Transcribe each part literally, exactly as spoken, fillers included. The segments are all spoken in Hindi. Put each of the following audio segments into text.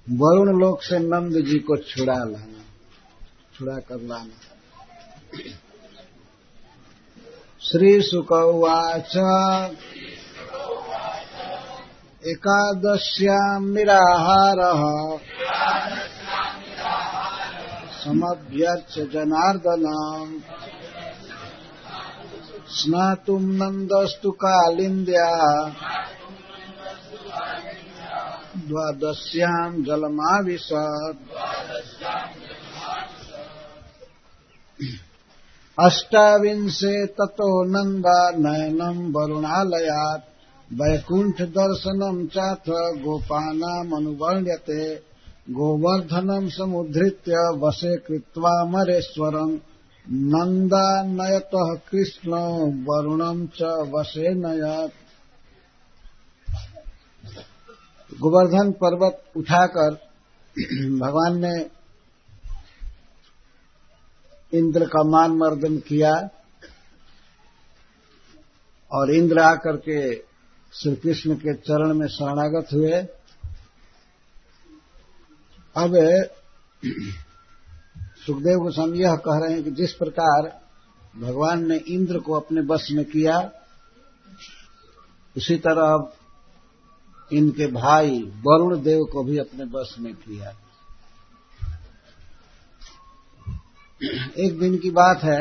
वरुण लोक से नंद जी को छुड़ा लाना, छुड़ा कर लाना। श्री शुक उवाच एकादश्यां निराहारः समभ्यर्च्य जनार्दनम् स्नातुं नन्दस्तु कालिन्द्या द्वादश्यां जलमाविशत् अष्टाविंशे ततो नन्दा नयनं वरुणालयात् वैकुंठ दर्शनं चाथ गोपानामनुवर्ण्यते गोवर्धनं समुद्धृत्य वशे कृत्वा मरेश्वरं नन्दानयतः कृष्णो वरुणं च वशे नयत्। गोवर्धन पर्वत उठाकर भगवान ने इंद्र का मान मर्दन किया और इंद्र आकर के श्री कृष्ण के चरण में शरणागत हुए। अब सुखदेव गोस्वामी यह कह रहे हैं कि जिस प्रकार भगवान ने इंद्र को अपने वश में किया, उसी तरह अब इनके भाई वरुण देव को भी अपने वश में किया। एक दिन की बात है,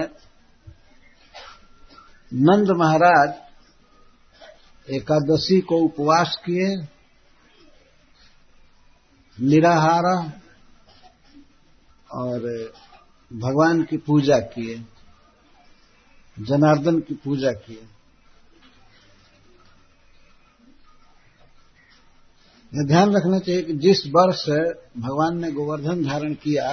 नंद महाराज एकादशी को उपवास किए, निराहार और भगवान की पूजा किए, जनार्दन की पूजा किए। यह ध्यान रखना चाहिए कि जिस वर्ष भगवान ने गोवर्धन धारण किया,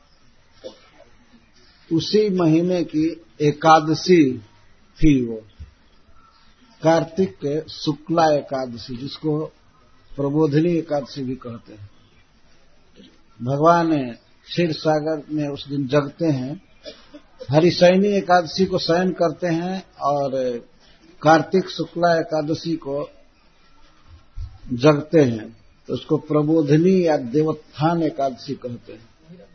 उसी महीने की एकादशी थी वो, कार्तिक के शुक्ला एकादशी, जिसको प्रबोधिनी एकादशी भी कहते हैं। भगवान क्षीर सागर में उस दिन जगते हैं, हरिशयनी एकादशी को शयन करते हैं और कार्तिक शुक्ला एकादशी को जगते हैं, तो उसको प्रबोधिनी या देवोत्थान एकादशी कहते हैं।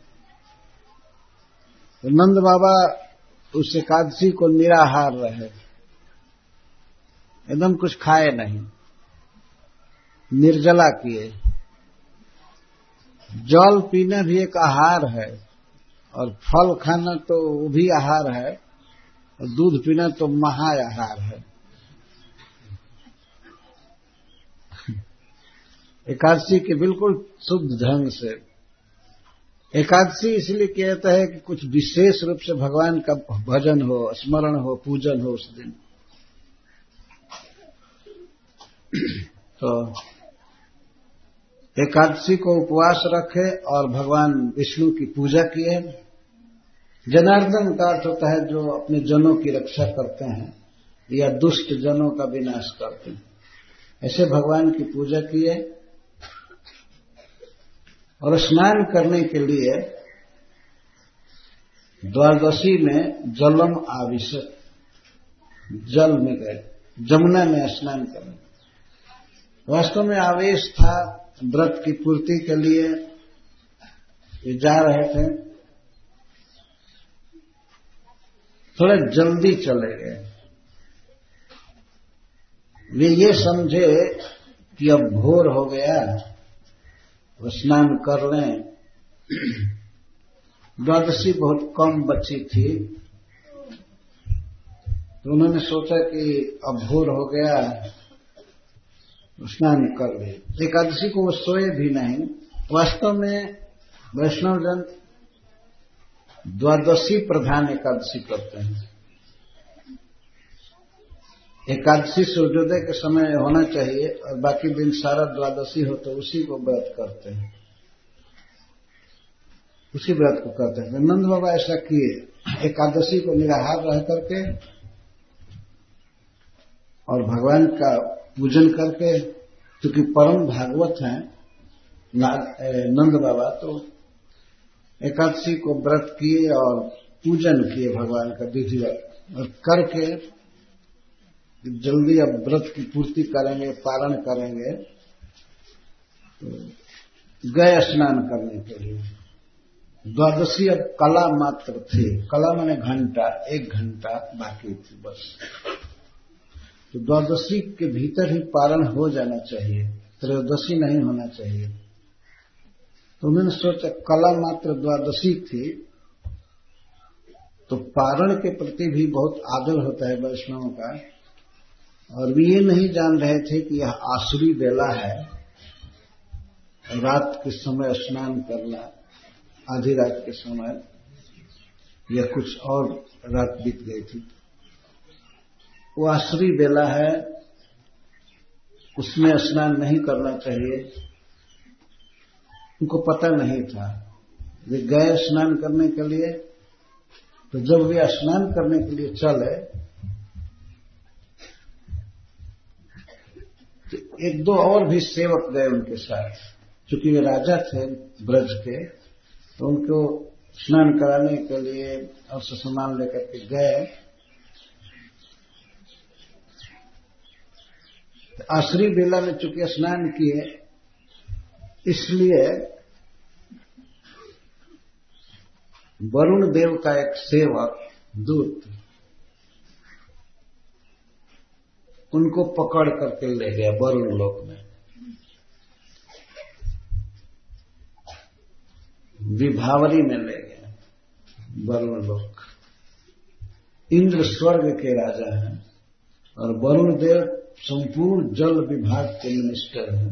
तो नंद बाबा उस एकादशी को निराहार रहे, एकदम कुछ खाए नहीं, निर्जला किए। जल पीना भी एक आहार है और फल खाना तो वो भी आहार है, और दूध पीना तो महाआहार है। एकादशी के बिल्कुल शुद्ध ढंग से। एकादशी इसलिए कहता है कि कुछ विशेष रूप से भगवान का भजन हो, स्मरण हो, पूजन हो उस दिन। तो एकादशी को उपवास रखे और भगवान विष्णु की पूजा किए। जनार्दन का अर्थ होता है जो अपने जनों की रक्षा करते हैं या दुष्ट जनों का विनाश करते हैं। ऐसे भगवान की पूजा किए और स्नान करने के लिए द्वादशी में जलम आविशत, जल में गए, जमुना में स्नान करने। वास्तव में आवेश था व्रत की पूर्ति के लिए, ये जा रहे थे, थोड़ा जल्दी चले गए। वे ये समझे कि अब भोर हो गया, वो स्नान कर लें। द्वादशी बहुत कम बची थी, तो उन्होंने सोचा कि अब भोर हो गया, स्नान कर ले। एकादशी को वो सोए भी नहीं। वास्तव में वैष्णव जन द्वादशी प्रधान एकादशी करते हैं। एकादशी सूर्योदय के समय होना चाहिए और बाकी दिन सारा द्वादशी हो, तो उसी को व्रत करते हैं, उसी व्रत को करते हैं। तो नंद बाबा ऐसा किए, एकादशी को निराहार रह करके और भगवान का पूजन करके, क्योंकि परम भागवत हैं नंद बाबा, तो एकादशी को व्रत किए और पूजन किए भगवान का विधिवत, और करके जल्दी अब व्रत की पूर्ति करेंगे, पारण करेंगे। तो गए स्नान करने के लिए। द्वादशी अब कला मात्र थी, कला माने घंटा, एक घंटा बाकी थी बस। तो द्वादशी के भीतर ही पारण हो जाना चाहिए, त्रयोदशी नहीं होना चाहिए। तो उन्होंने सोचा कला मात्र द्वादशी थी, तो पारण के प्रति भी बहुत आदर होता है वैष्णवों का, और वे ये नहीं जान रहे थे कि यह आसुरी बेला है, रात के समय स्नान करना, आधी रात के समय या कुछ और रात बीत गई थी, वो आसुरी बेला है, उसमें स्नान नहीं करना चाहिए। उनको पता नहीं था। वे गए स्नान करने के लिए, तो जब वे स्नान करने के लिए चले तो एक दो और भी सेवक गए उनके साथ, चूंकि वे राजा थे ब्रज के, तो उनको स्नान कराने के लिए और सामान लेकर के गए। आसुरी बेला में चूंकि स्नान किए, इसलिए वरुण देव का एक सेवक दूत उनको पकड़ करके ले गया वरुण लोक में। विभावरी में ले गया वरुण लोक। इंद्र स्वर्ग के राजा हैं और वरुण देव संपूर्ण जल विभाग के मिनिस्टर हैं।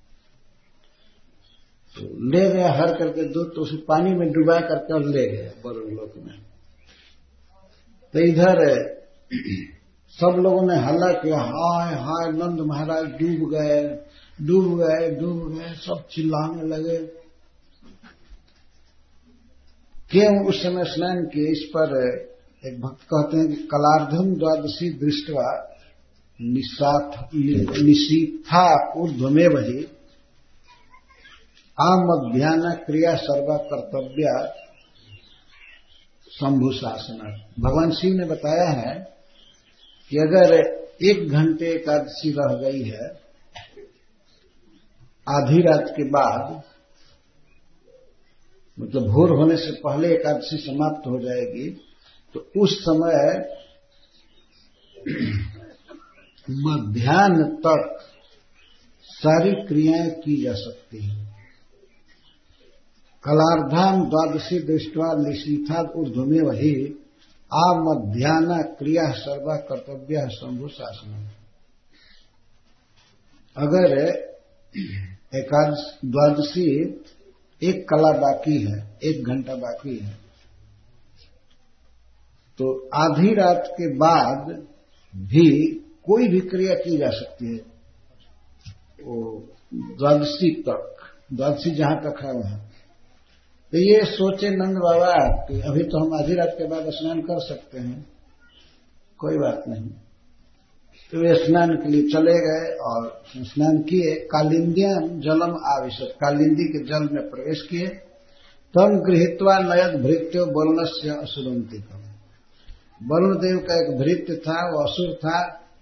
तो ले गया हर करके दूध, तो उसे पानी में डुबा करके और ले गया वरुण लोक में। तो इधर सब लोगों ने हल्ला किया, हाय हाय नंद महाराज डूब गए, डूब गए, डूब गए, सब चिल्लाने लगे। क्यों उस समय स्नान किए? इस पर एक भक्त कहते हैं कि कलार्धम द्वादशी दृष्टवा निशीथा ऊर्ध्वमेव ही आमध्यान क्रिया सर्वा कर्तव्या शंभु शासना। भगवान शिव ने बताया है कि अगर एक घंटे एकादशी रह गई है आधी रात के बाद, मतलब भोर होने से पहले एकादशी समाप्त हो जाएगी, तो उस समय मध्याह्न तक सारी क्रियाएं की जा सकती हैं। कलार्धाम द्वादशी दृष्टवा निशीथाद ऊर्ध्वमे वही आ मध्याह्न क्रिया सर्वा कर्तव्य शंभु शासन। अगर एकादश द्वादशी एक कला बाकी है, एक घंटा बाकी है, तो आधी रात के बाद भी कोई भी क्रिया की जा सकती है। वो द्वादशी तक, द्वादशी जहां तक है वहां। तो ये सोचे नंद बाबा कि अभी तो हम आधी रात के बाद स्नान कर सकते हैं, कोई बात नहीं। तो वे स्नान के लिए चले गए और स्नान किए। कालिंदियां जलम आविशत, कालिंदी के जल में प्रवेश किए। तम गृहीत्वा नयद भृत्यो वरुणस्य असुरंतिकम। वरुण देव का एक भृत्य था, वो असुर था,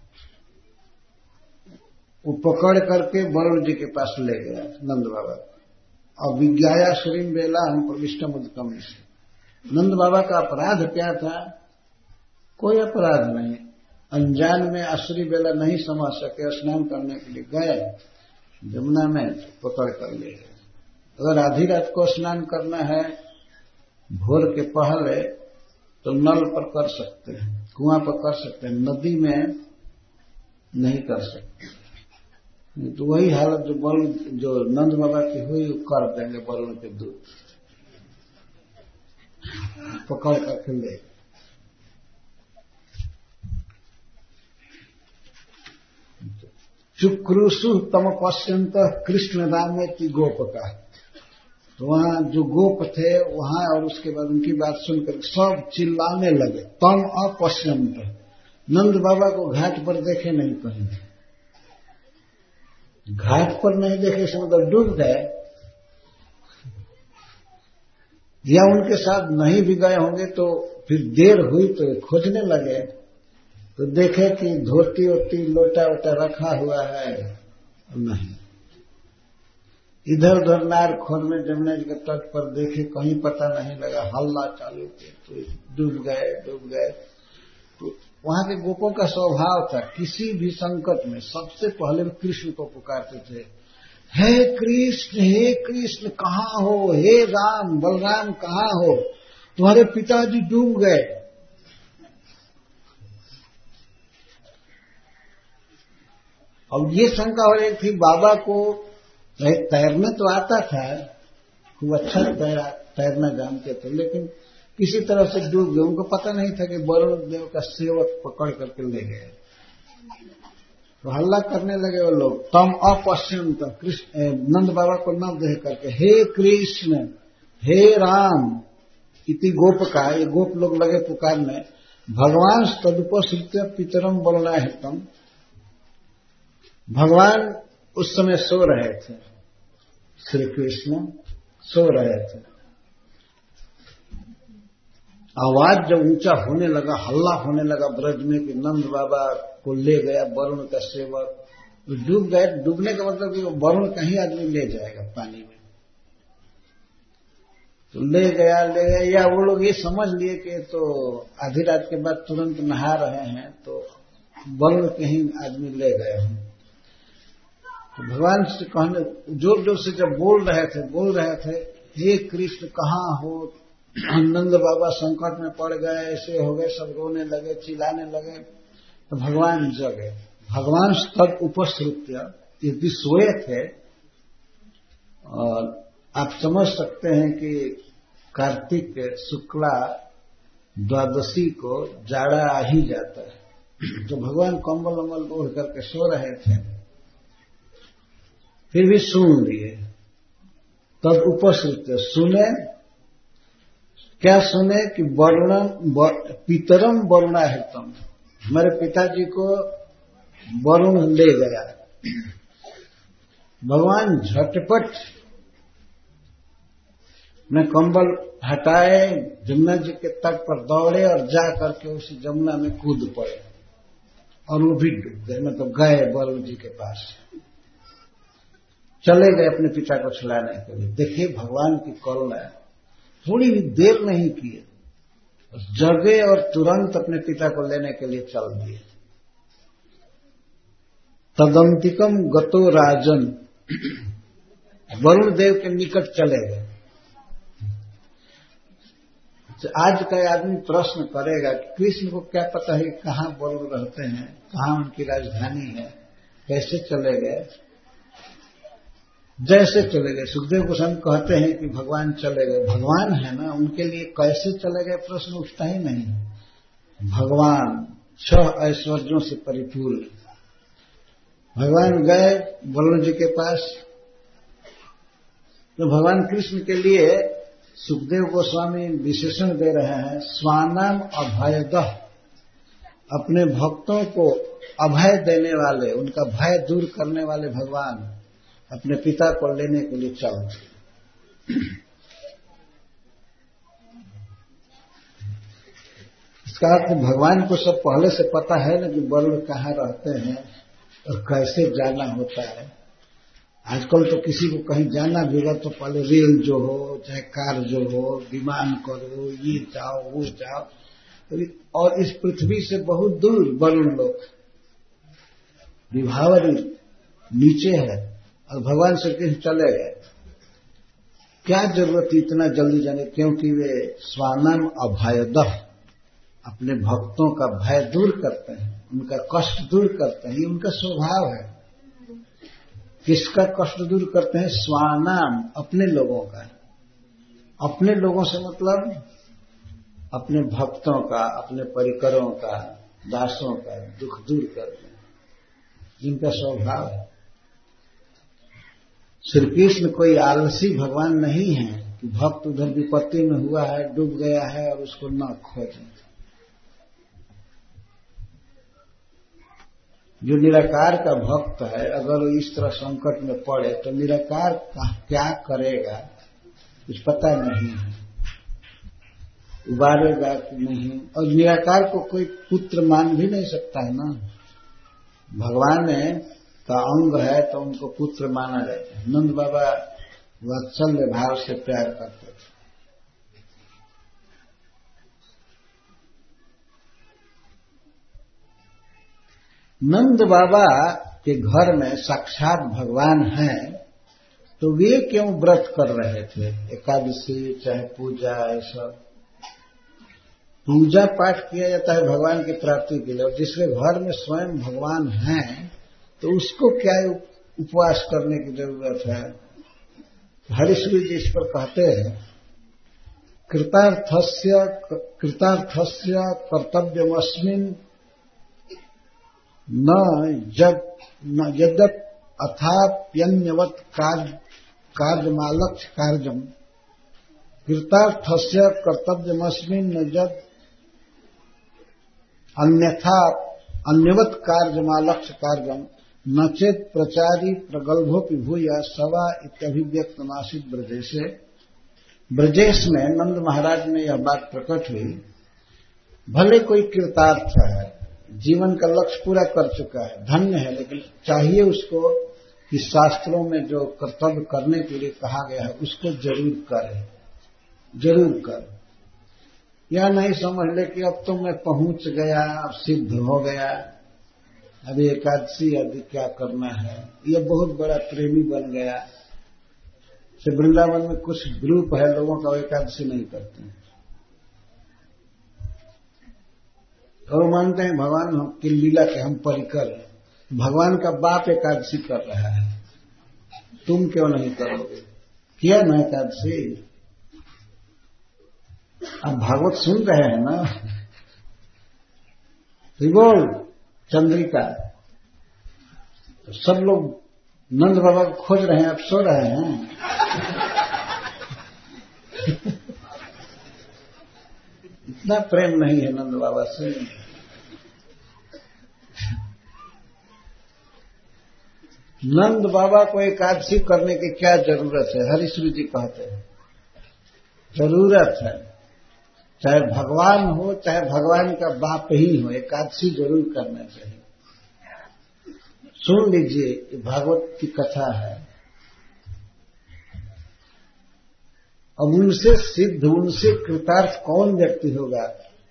वो पकड़ करके वरुण जी के पास ले गया नंद बाबा। और विज्ञाया सुरीम बेला हम प्रविष्टम उदकम। नंद बाबा का अपराध क्या था? कोई अपराध नहीं। अनजान में आसुरी बेला नहीं समझ सके, स्नान करने के लिए गए जमुना में, तो पकड़ कर ले गए। अगर आधी रात को स्नान करना है भोर के पहले, तो नल पर कर सकते हैं, कुआं पर कर सकते हैं, नदी में नहीं कर सकते। तो वही हालत जो वरुण जो नंद बाबा की हुई वो कर देंगे वरुण के दूत, पकड़ करके ले। चुक्रुसु तम पश्यंत कृष्ण दामे की गोपका। तो वहां जो गोप थे वहां, और उसके बाद उनकी बात सुनकर सब चिल्लाने लगे। तम अपश्यंत, नंद बाबा को घाट पर देखे नहीं कहीं, घाट पर नहीं देखे से मतलब डूब गए, या उनके साथ नहीं भी गए होंगे। तो फिर देर हुई तो खोजने लगे, तो देखे कि धोती वोती लोटा वोटा रखा हुआ है, नहीं। इधर उधर नार खोर में जमुना जी के तट पर देखे, कहीं पता नहीं लगा, हल्ला चालू किया तो डूब गए डूब गए। तो वहां के गोपों का स्वभाव था, किसी भी संकट में सबसे पहले वे कृष्ण को पुकारते थे, हे कृष्ण हे कृष्ण कहाँ हो, हे राम बलराम कहाँ हो, तुम्हारे पिताजी डूब गए। अब ये शंका हो रही थी बाबा को, तैरना तो आता था, खूब अच्छा तैरा तैरना जानते थे, लेकिन किसी तरह से डूब गए। उनको पता नहीं था कि वरुण देव का सेवक पकड़ करके ले गए। तो हल्ला करने लगे वो लोग, तम अपश्यंत, कृष्ण नंद बाबा को न देख करके, हे कृष्ण हे राम इति गोप का, ये गोप लोग लगे पुकारने, भगवान तदुपसृत्य पितरम वर्णाहितम। भगवान उस समय सो रहे थे, श्री कृष्ण सो रहे थे। आवाज जब ऊंचा होने लगा, हल्ला होने लगा ब्रज में कि नंद बाबा को ले गया वरुण का सेवक, डूब गए। डूबने का मतलब कि वरुण कहीं आदमी ले जाएगा पानी में, तो ले गया ले गया या वो लोग ये समझ लिए कि तो आधी रात के बाद तुरंत नहा रहे हैं तो वरुण कहीं आदमी ले गए हैं। तो भगवान से कहने जोर जोर से जब बोल रहे थे बोल रहे थे हे कृष्ण कहाँ हो, नंद बाबा संकट में पड़ गए, ऐसे हो गए, सब रोने लगे चिल्लाने लगे। तो भगवान जगे, भगवान तब उपस्थित्य, यदि सोए थे। और आप समझ सकते हैं कि कार्तिक शुक्ला द्वादशी को जाड़ा आ ही जाता है, तो भगवान कंबल वंबल ओढ़ करके सो रहे थे, फिर भी सुन लिए। तब उपस्थित सुने, क्या सुने कि वरुण पितरम वरुणाहितम, हमारे पिताजी को वरुण ले गया। भगवान झटपट में कंबल हटाए, जमुना जी के तट पर दौड़े और जा करके उसी जमुना में कूद पड़े और वो भी डूब गए, मतलब गए वरुण जी के पास, चले गए अपने पिता को छुड़ाने के लिए। देखिए भगवान की करुणा, थोड़ी भी देर नहीं किए, जगे और तुरंत अपने पिता को लेने के लिए चल दिए। तदंतिकम गतो राजन, वरुण देव के निकट चले गए। आज का आदमी प्रश्न करेगा कि कृष्ण को क्या पता है कहाँ वरुण रहते हैं, कहाँ उनकी राजधानी है, कैसे चले गए। जैसे चले गए, सुखदेव गोस्वामी कहते हैं कि भगवान चले गए, भगवान है ना, उनके लिए कैसे चले गए प्रश्न उठता ही नहीं। भगवान छह ऐश्वर्यों से परिपूर्ण, भगवान गए वरुण जी के पास। तो भगवान कृष्ण के लिए सुखदेव गोस्वामी विशेषण दे रहे हैं, स्वानाम अभयदः, अपने भक्तों को अभय देने वाले, उनका भय दूर करने वाले भगवान अपने पिता को लेने के लिए चलते। इसका अर्थ भगवान को सब पहले से पता है ना कि वरुण कहाँ रहते हैं और कैसे जाना होता है। आजकल तो किसी को कहीं जाना भी होगा तो पहले रेल जो हो चाहे कार जो हो, विमान करो, ये जाओ वो जाओ, और इस पृथ्वी से बहुत दूर वरुण लोग, विभावरी नीचे है और भगवान श्री कृष्ण चले गए। क्या जरूरत इतना जल्दी जाने, क्योंकि वे स्वानम अभयदः, अपने भक्तों का भय दूर करते हैं, उनका कष्ट दूर करते हैं, ये उनका स्वभाव है। किसका कष्ट दूर करते हैं? स्वानाम, अपने लोगों का। अपने लोगों से मतलब अपने भक्तों का, अपने परिकरों का, दासों का दुख दूर करते हैं, जिनका स्वभाव है। श्री कृष्ण कोई आलसी भगवान नहीं है कि भक्त उधर विपत्ति में हुआ है, डूब गया है और उसको न खोजें। जो निराकार का भक्त है, अगर वो इस तरह संकट में पड़े तो निराकार क्या करेगा कुछ पता नहीं है, उबारेगा कि नहीं। और निराकार को कोई पुत्र मान भी नहीं सकता है ना, भगवान का अंग है तो उनको पुत्र माना जाता है। नंद बाबा वात्सल्य भाव से प्यार करते थे। नंद बाबा के घर में साक्षात भगवान हैं, तो वे क्यों व्रत कर रहे थे? एकादशी चाहे पूजा, ऐसा पूजा पाठ किया जाता है भगवान की प्राप्ति के लिए, और जिसके घर में स्वयं भगवान हैं तो उसको क्या उपवास करने की जरूरत है? हरिश्री जी इस पर कहते हैं, कृतार्थस्य कृतार्थस्य कर्तव्यमस्मिन् न जग न यद्यप अथाप्यन्यवत् कार्यमालक्ष्य कार्यम कृतार्थस्य कर्तव्यमस्मिन् न जग अन्यथा अन्यवत् कार्यमालक्ष्य कार्यम न चेत प्रचारी प्रगल्भोपि भूया सवा इत्यभिव्यक्तमासीत् ब्रजेशे। ब्रजेश में नंद महाराज में यह बात प्रकट हुई, भले कोई कृतार्थ है, जीवन का लक्ष्य पूरा कर चुका है, धन्य है, लेकिन चाहिए उसको कि शास्त्रों में जो कर्तव्य करने के लिए कहा गया है उसको जरूर करे, जरूर कर। यह नहीं समझ ले कि अब तो मैं पहुंच गया, अब सिद्ध हो गया, अभी एकादशी आदि क्या करना है, यह बहुत बड़ा प्रेमी बन गया। से वृंदावन में कुछ ग्रुप है लोगों का एकादशी नहीं करते हैं, और मानते हैं भगवान की लीला के हम परिकर हैं। भगवान का बाप एकादशी कर रहा है, तुम क्यों नहीं करोगे? किया ना एकादशी? अब भागवत सुन रहे हैं ना, बोल चंद्रिका, तो सब लोग नंद बाबा को खोज रहे हैं, अब सो रहे हैं। इतना प्रेम नहीं है नंद बाबा से। नंद बाबा को एकादशी करने की क्या जरूरत है? हरिश्री जी कहते हैं जरूरत है, चाहे भगवान हो चाहे भगवान का बाप ही हो, एकादशी जरूर करना चाहिए। सुन लीजिए, भागवत की कथा है। अब उनसे सिद्ध, उनसे कृतार्थ कौन व्यक्ति होगा?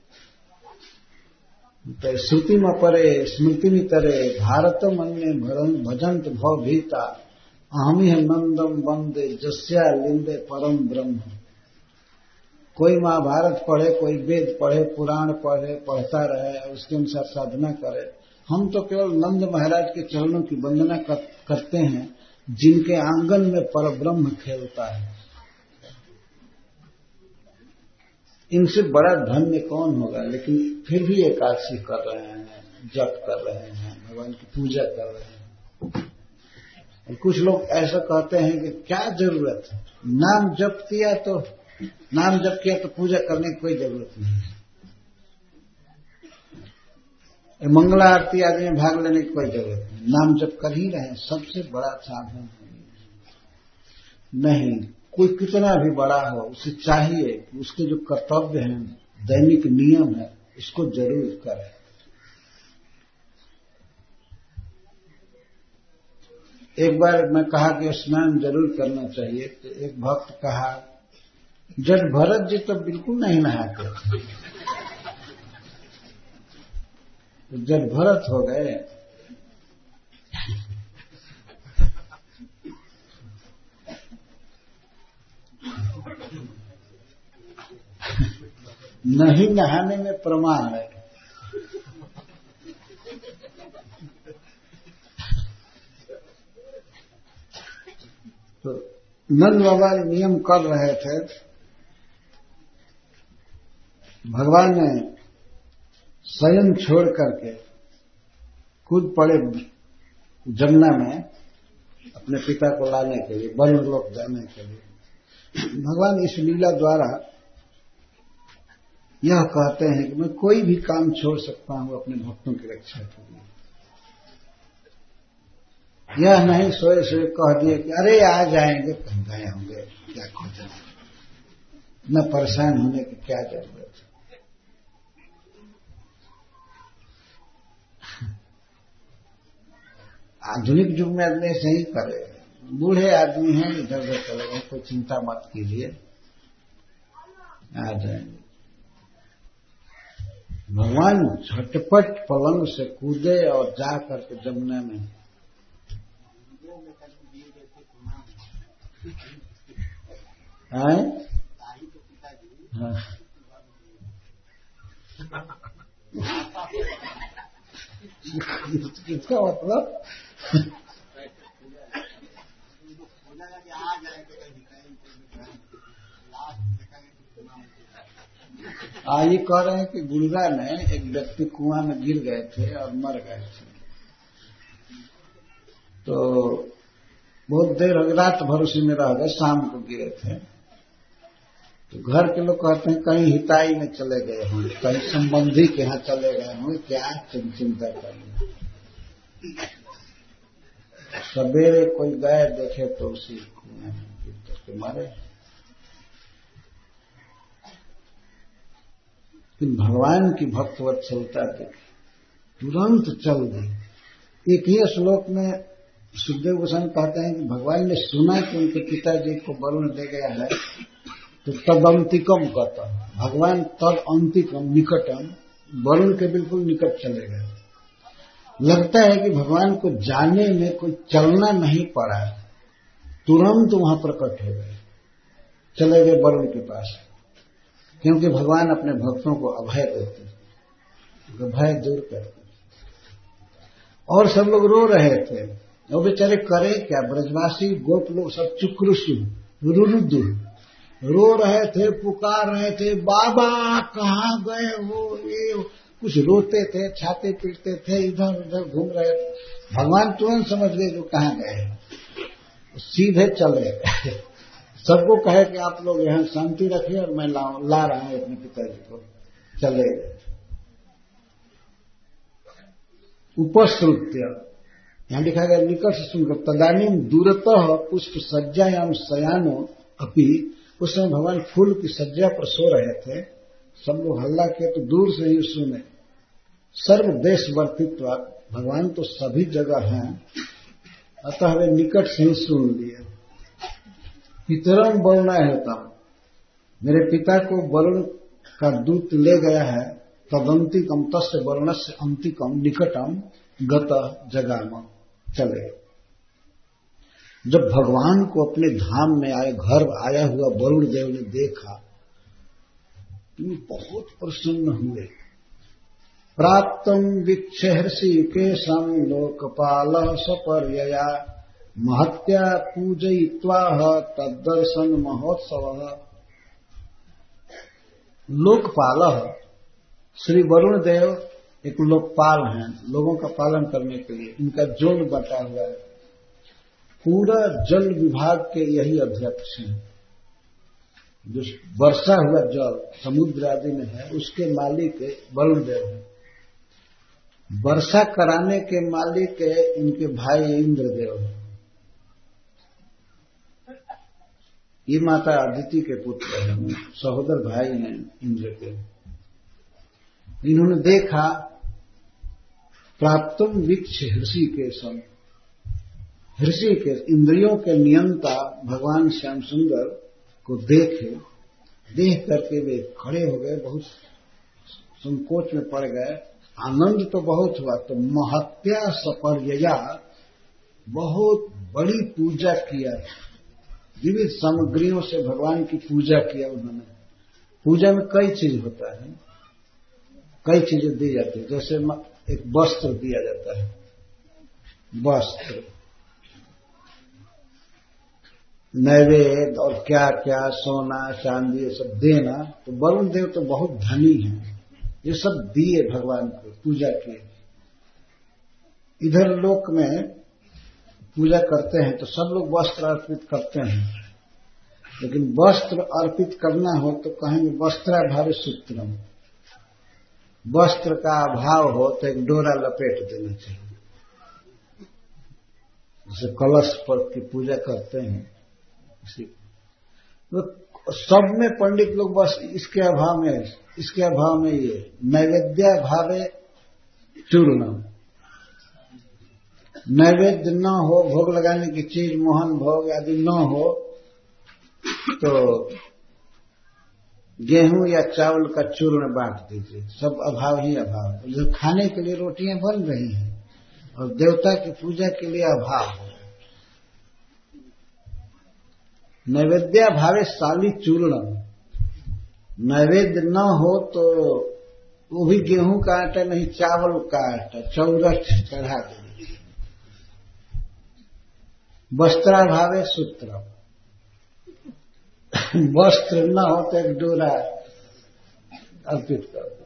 तो श्रुति में परे स्मृति में तरे भारतम अन्य भजंत भव भीता अहमी नंदम वंदे जस्या लिंदे परम ब्रह्म। कोई महाभारत पढ़े, कोई वेद पढ़े, पुराण पढ़े, पढ़ता रहे और उसके अनुसार साधना करे। हम तो केवल नंद महाराज के चरणों की वंदना कर, करते हैं, जिनके आंगन में परब्रह्म खेलता है। इनसे बड़ा धन्य कौन होगा? लेकिन फिर भी एकादशी कर रहे हैं, जप कर रहे हैं, भगवान की पूजा कर रहे हैं। और कुछ लोग ऐसा कहते हैं कि क्या जरूरत है, नाम जप किया तो नाम जप किया तो पूजा करने की कोई जरूरत नहीं है, मंगला आरती आदि में भाग लेने की कोई जरूरत नहीं, नाम जप कर ही रहे हैं, सबसे बड़ा साधन नहीं। कोई कितना भी बड़ा हो, उसे चाहिए कि उसके जो कर्तव्य हैं, दैनिक नियम है, इसको जरूर करें। एक बार मैं कहा कि स्नान जरूर करना चाहिए, तो एक भक्त कहा जज भरत जी तो बिल्कुल नहीं नहाते। तो जज भरत हो गए। नहीं नहाने में प्रमाण है। तो नंद बाबा नियम कर रहे थे, भगवान ने स्वयं छोड़ करके खुद पड़े जमुना में अपने पिता को लाने के लिए, ब्रह्मलोक जाने के लिए। भगवान इस लीला द्वारा यह कहते हैं कि मैं कोई भी काम छोड़ सकता हूं अपने भक्तों की रक्षा के लिए। यह नहीं सोए सोए कह दिए कि अरे आ जाएंगे, कहीं गए होंगे, क्या खोजना, न परेशान होने की क्या जरूरत है। आधुनिक युग में आदमी ऐसे ही करे, बूढ़े आदमी हैं, इधर उधर चले गए, कोई चिंता मत कीजिए, आ जाएंगे। भगवान झटपट पलंग से कूदे और जा करके जमुना में आए। हाँ। इसका मतलब आ ये कह रहे हैं कि गुरुगा में एक व्यक्ति कुआं में गिर गए थे और मर गए थे, तो बहुत देर हो गई, रात भर उसी में रह गए, शाम को गिरे थे। तो घर के लोग कहते हैं कहीं हिताई में चले गए हों, कहीं संबंधी के यहाँ चले गए हों, क्या चिंता करें। सवेरे कोई गए देखे तो उसी कुएं में गिर करके मरे। लेकिन भगवान की भक्तवत्सलता देखी, तुरंत चल गई। एक ही श्लोक में सुखदेव गोस्वामी कहते हैं कि भगवान ने सुना कि उनके पिताजी को वरुण दे गया है, तो तदंतिकम कहता, भगवान तद अंतिकम निकटम, वरुण के बिल्कुल निकट चले गए। लगता है कि भगवान को जाने में कोई चलना नहीं पड़ा, तुरंत वहां प्रकट हो गए, चले गए वरुण के पास, क्योंकि भगवान अपने भक्तों को अभय देते, भय दूर करते। और सब लोग रो रहे थे, और बेचारे करे क्या, ब्रजवासी गोप लोग सब चुक्रुषु रुरुदु रो रहे थे, पुकार रहे थे, बाबा कहाँ गए हो, ये कुछ रोते थे, छाते पीटते थे, इधर उधर घूम रहे थे। भगवान तुरंत समझ गए जो कहाँ गए, सीधे चले सबको कहे कि आप लोग यहाँ शांति रखिए और मैं ला, ला रहा हूं अपने पिताजी को। चले गए। उपश्रुत्य, यहां लिखा गया निकट से सुनकर, तदानीम दूरतः पुष्प सज्जायाम शयानो अपि, उस समय भगवान फूल की सज्जा पर सो रहे थे, सब लोग हल्ला किए तो दूर से ही सुने। सर्व देश वर्तित्व, भगवान तो सभी जगह हैं, अतः वे निकट से ही सुन लिए। पितरम वरुणा होता, मेरे पिता को वरुण का दूत ले गया है, तदंतिकम तस्य वरुणस्य अंतिकम निकटम गत जगाम, चले। जब भगवान को अपने धाम में आए, घर आया हुआ वरुण देव ने देखा तो बहुत प्रसन्न हुए। प्राप्तम वीक्षहर्षि केशम लोकपाल सपर्यया, महत्या पूजयित्वा तद्दर्शन महोत्सव। लोकपाल, श्री वरुण देव एक लोकपाल हैं, लोगों का पालन करने के लिए इनका जोन बटा हुआ है। पूरा जल विभाग के यही अध्यक्ष हैं, जो वर्षा हुआ जल समुद्र आदि में है उसके मालिक वरुण देव हैं। वर्षा कराने के मालिक इनके भाई इंद्रदेव हैं। ये माता अदिति के पुत्र हैं, सहोदर भाई हैं इंद्र के। इन्होंने देखा, प्राप्तम वीक्ष हृषि के सम, हृषि के इंद्रियों के नियंता भगवान श्याम सुंदर को देखे, देख करके वे खड़े हो गए, बहुत संकोच में पड़ गए। आनंद तो बहुत हुआ, तो महत्या सपर्यया, बहुत बड़ी पूजा किया, विविध सामग्रियों से भगवान की पूजा किया उन्होंने। पूजा में कई चीज होता है, कई चीजें दी जाती है, जैसे एक वस्त्र दिया जाता है, वस्त्र, नैवेद्य और क्या क्या सोना चांदी ये सब देना। तो वरुण देव तो बहुत धनी हैं, ये सब दिए भगवान को, पूजा किए। इधर लोक में पूजा करते हैं तो सब लोग वस्त्र अर्पित करते हैं, लेकिन वस्त्र अर्पित करना हो तो कहेंगे वस्त्राभाव सूत्रम, वस्त्र का अभाव हो तो एक डोरा लपेट देना चाहिए। जैसे कलश पर की पूजा करते हैं, इसी तो सब में पंडित लोग बस इसके अभाव में, इसके अभाव में ये नैवेद्य भावे चूर्णम, नैवेद्य न हो, भोग लगाने की चीज मोहन भोग आदि न हो, तो गेहूं या चावल का चूर्ण बांट दीजिए। सब अभाव ही अभाव। जो खाने के लिए रोटियां बन रही हैं और देवता की पूजा के लिए अभाव है। नैवेद्य भावे साली चूर्ण, नैवेद्य न हो तो वो भी गेहूं का आटा नहीं, चावल का आटा चौरठ चढ़ा दीजिए। वस्त्राभावे सूत्र, वस्त्र न हो तो एक डोरा अर्पित कर दो।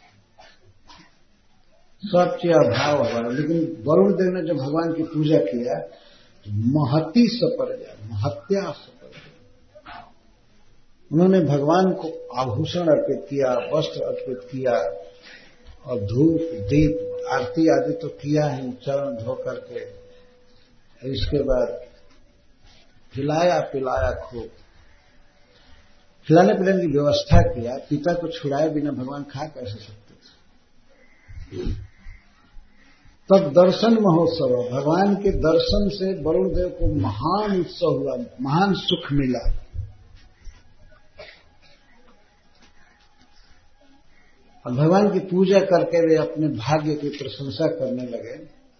सब चीज अभाव हुआ। लेकिन वरुण देव ने जब भगवान की पूजा किया तो महती सपर गया, महत्या सपर गया। उन्होंने भगवान को आभूषण अर्पित किया, वस्त्र अर्पित किया और धूप दीप आरती आदि तो किया है चरण धो करके। इसके बाद खिलाया पिलाया खूब, खिलाने पिलाने की व्यवस्था किया। पिता को छुड़ाए बिना भगवान खा कैसे सकते थे। तब दर्शन महोत्सव, भगवान के दर्शन से वरुण देव को महान उत्सव हुआ, महान सुख मिला। और भगवान की पूजा करके वे अपने भाग्य की प्रशंसा करने लगे।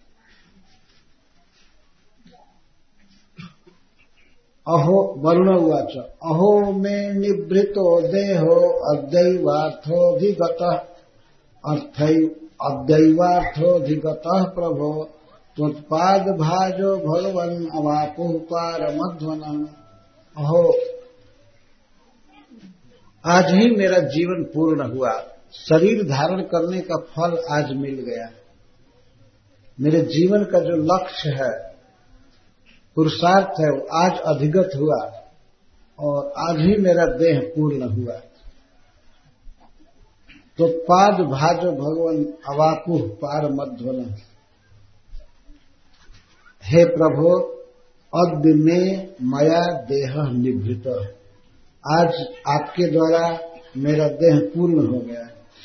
अहो वरुण उवाच अहो मे निभृतो देहो अद्यैवार्थोऽधिगतः अर्थै अद्यैवार्थोऽधिगतः प्रभो त्वत्पाद भाजो भगवन् अवापुः पारमध्वनः। अहो आज ही मेरा जीवन पूर्ण हुआ, शरीर धारण करने का फल आज मिल गया। मेरे जीवन का जो लक्ष्य है, पुरुषार्थ है, वो आज अधिगत हुआ और आज ही मेरा देह पूर्ण हुआ। तो पाद भाजो भगवान अवापुः पार मध्वन। हे प्रभु, अद्य में मया देह निभृत, आज आपके द्वारा मेरा देह पूर्ण हो गया।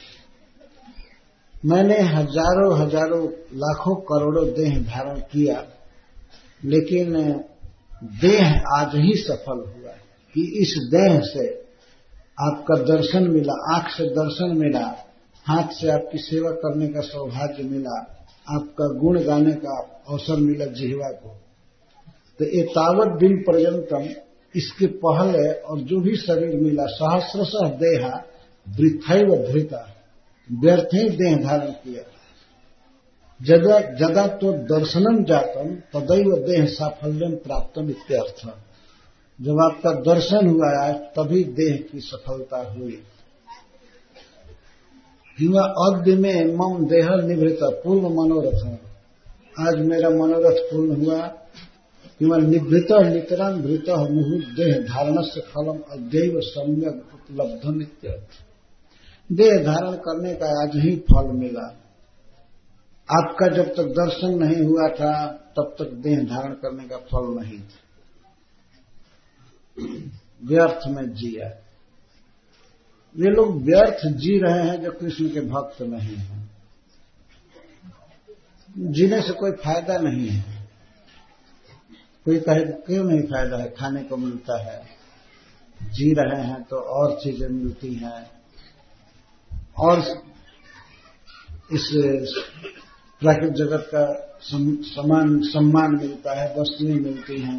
मैंने हजारों हजारों लाखों करोड़ों देह धारण किया, लेकिन देह आज ही सफल हुआ कि इस देह से आपका दर्शन मिला, आंख से दर्शन मिला, हाथ से आपकी सेवा करने का सौभाग्य मिला, आपका गुण गाने का अवसर मिला जिह्वा को। तो ये तावत दिन पर्यंतम, इसके पहले और जो भी शरीर मिला, सहस्रशः देहा वृथैव धृता, व्यर्थ ही देह धारण किया। जदा जदा तो दर्शनम जातम तदैव देह साफल्यम प्राप्तम इत्यर्थ। जब आपका दर्शन हुआ है तभी देह की सफलता हुई। युवा अद्य में मम देह निभृत पूर्ण मनोरथ, आज मेरा मनोरथ पूर्ण हुआ। युवा निभृत नितराम भृत मुहुः देह धारण से फलम अद्यैव सम्यक उपलब्धम इत्यर्थ। देह धारण करने का आज ही फल मिला। आपका जब तक दर्शन नहीं हुआ था तब तक देह धारण करने का फल नहीं था, व्यर्थ में जिया। ये लोग व्यर्थ जी रहे हैं जो कृष्ण के भक्त नहीं हैं। जीने से कोई फायदा नहीं है। कोई कहे क्यों नहीं फायदा है, खाने को मिलता है, जी रहे हैं तो और चीजें मिलती हैं, और इस प्राकृतिक जगत का समान सम्मान मिलता है, वस्तुएं मिलती हैं।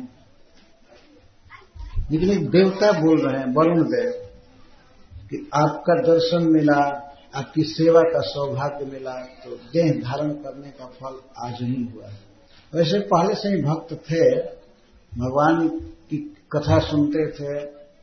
लेकिन एक देवता बोल रहे हैं, वरुण देव, कि आपका दर्शन मिला, आपकी सेवा का सौभाग्य मिला, तो देह धारण करने का फल आज ही हुआ। वैसे पहले से ही भक्त थे, भगवान की कथा सुनते थे,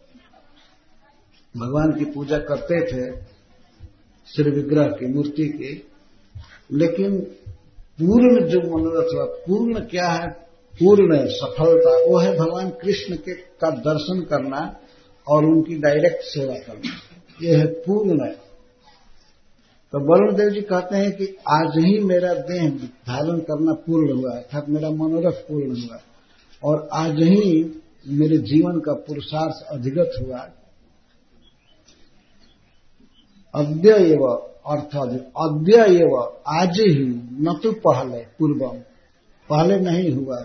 भगवान की पूजा करते थे, श्री विग्रह की मूर्ति की। लेकिन पूर्ण जो मनोरथ हुआ, पूर्ण क्या है, पूर्ण सफलता, वो है भगवान कृष्ण के का दर्शन करना और उनकी डायरेक्ट सेवा करना, ये है पूर्ण। तो वरुण देव जी कहते हैं कि आज ही मेरा देह धारण करना पूर्ण हुआ, अर्थात मेरा मनोरथ पूर्ण हुआ, और आज ही मेरे जीवन का पुरुषार्थ अधिगत हुआ। अद्य एव अर्थात अद्य एव, आज ही, न तो पहले पूर्वम, पहले नहीं हुआ।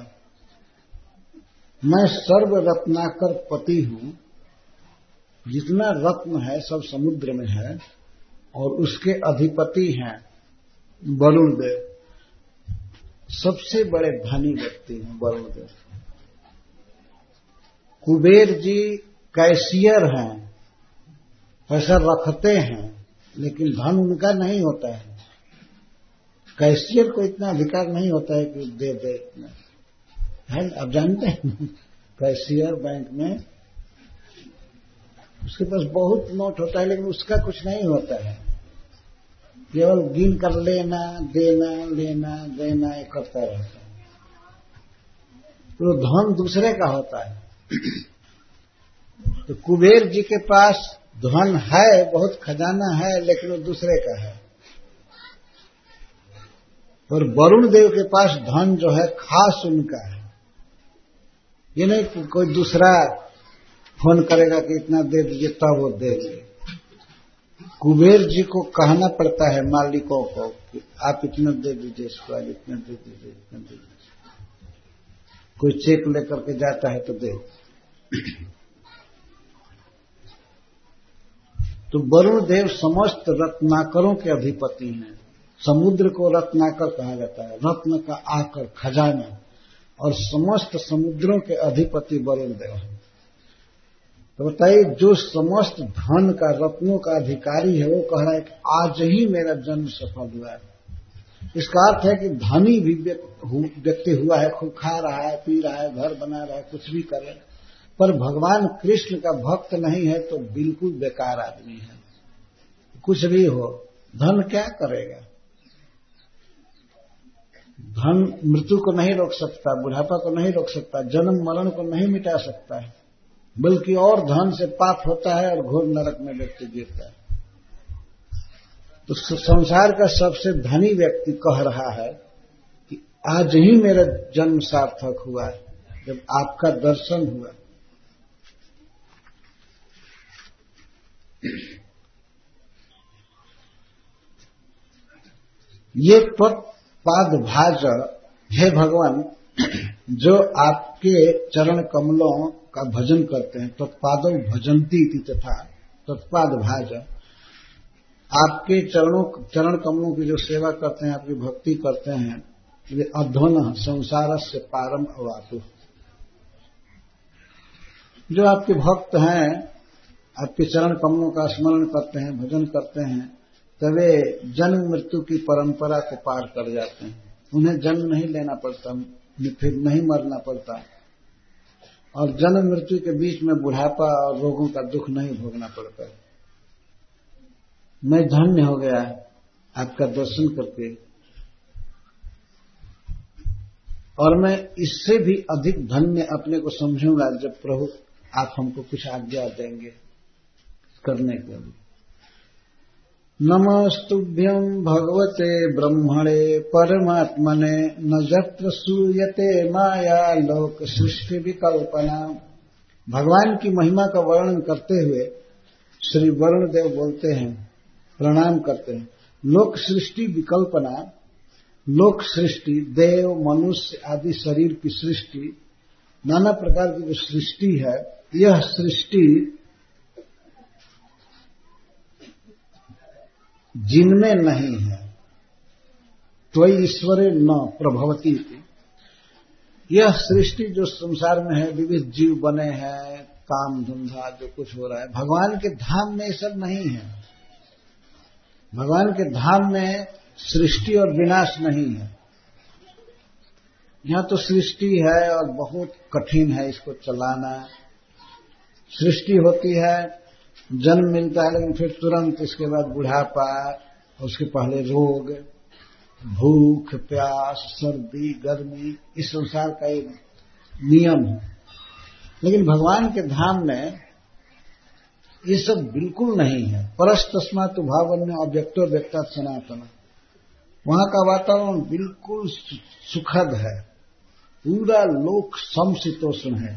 मैं सर्व रत्नाकर पति हूं। जितना रत्न है सब समुद्र में है और उसके अधिपति हैं वरुण देव। सबसे बड़े धनी व्यक्ति हैं वरुण देव। कुबेर जी कैशियर हैं, पैसा रखते हैं, लेकिन धन उनका नहीं होता है। कैशियर को इतना अधिकार नहीं होता है कि दे दे इतना, है आप जानते हैं। कैशियर बैंक में उसके पास बहुत नोट होता है, लेकिन उसका कुछ नहीं होता है, केवल गिन कर लेना देना लेना देना ये करता रहता है। तो धन दूसरे का होता है। तो कुबेर जी के पास धन है, बहुत खजाना है, लेकिन वो दूसरे का है। और वरुण देव के पास धन जो है खास उनका है। ये नहीं कि कोई दूसरा फोन करेगा कि इतना दे दीजिए तब वो देंगे। कुबेर जी को कहना पड़ता है मालिकों को कि आप इतना दे दीजिए इसको, आज इतना दे दीजिए, इतना दे दीजिए। कोई चेक लेकर के जाता है तो दे। तो वरुण देव समस्त रत्नाकरों के अधिपति हैं। समुद्र को रत्नाकर कहा जाता है, रत्न का आकर खजाना, और समस्त समुद्रों के अधिपति वरुण देव हैं। तो बताइए, जो समस्त धन का रत्नों का अधिकारी है वो कह रहा है कि आज ही मेरा जन्म सफल हुआ है। इसका अर्थ है कि धनी भी व्यक्ति हुआ है, खूब खा रहा है, पी रहा है, घर बना रहा है, कुछ भी करे, पर भगवान कृष्ण का भक्त नहीं है तो बिल्कुल बेकार आदमी है। कुछ भी हो, धन क्या करेगा? धन मृत्यु को नहीं रोक सकता, बुढ़ापा को नहीं रोक सकता, जन्म मरण को नहीं मिटा सकता है, बल्कि और धन से पाप होता है और घोर नरक में व्यक्ति गिरता है। तो संसार का सबसे धनी व्यक्ति कह रहा है कि आज ही मेरा जन्म सार्थक हुआ है, जब आपका दर्शन हुआ। ये त्वत्पाद भाज, हे भगवान, जो आपके चरण कमलों का भजन करते हैं, तत्पादो भजंती इति तथा तत्पाद भाज, आपके चरणों चरण कमलों की जो सेवा करते हैं, आपकी भक्ति करते हैं, वे अध्वन संसार से पारम अवातु। जो आपके भक्त हैं, आपके चरण कमलों का स्मरण करते हैं, भजन करते हैं, तवे जन्म मृत्यु की परंपरा को पार कर जाते हैं। उन्हें जन्म नहीं लेना पड़ता, फिर नहीं मरना पड़ता, और जन्म मृत्यु के बीच में बुढ़ापा और रोगों का दुख नहीं भोगना पड़ता है। मैं धन्य हो गया आपका दर्शन करके, और मैं इससे भी अधिक धन्य अपने को समझूंगा जब प्रभु आप हमको कुछ आज्ञा देंगे करने के लिए। नमस्तुभ्यं भगवते ब्रह्मणे परमात्मने, न यत्र सूयते माया लोक सृष्टि विकल्पना। भगवान की महिमा का वर्णन करते हुए श्री वरुण देव बोलते हैं, प्रणाम करते हैं। लोक सृष्टि विकल्पना, लोक सृष्टि, देव मनुष्य आदि शरीर की सृष्टि, नाना प्रकार की जो सृष्टि है, यह सृष्टि जिनमें नहीं है, त्वयि ईश्वरे न प्रभवती। यह सृष्टि जो संसार में है, विविध जीव बने हैं, काम धंधा जो कुछ हो रहा है, भगवान के धाम में ये सब नहीं है। भगवान के धाम में सृष्टि और विनाश नहीं है। यहां तो सृष्टि है और बहुत कठिन है इसको चलाना। सृष्टि होती है, जन्म मिलता है, लेकिन फिर तुरंत इसके बाद बुढ़ापा, उसके पहले रोग, भूख प्यास, सर्दी गर्मी, इस संसार का एक नियम है। लेकिन भगवान के धाम में ये सब बिल्कुल नहीं है। परस्तस्मात् भावन्य अव्यक्तो व्यक्तात् सनातन। वहां का वातावरण बिल्कुल सुखद है, पूरा लोक समशीतोष्ण है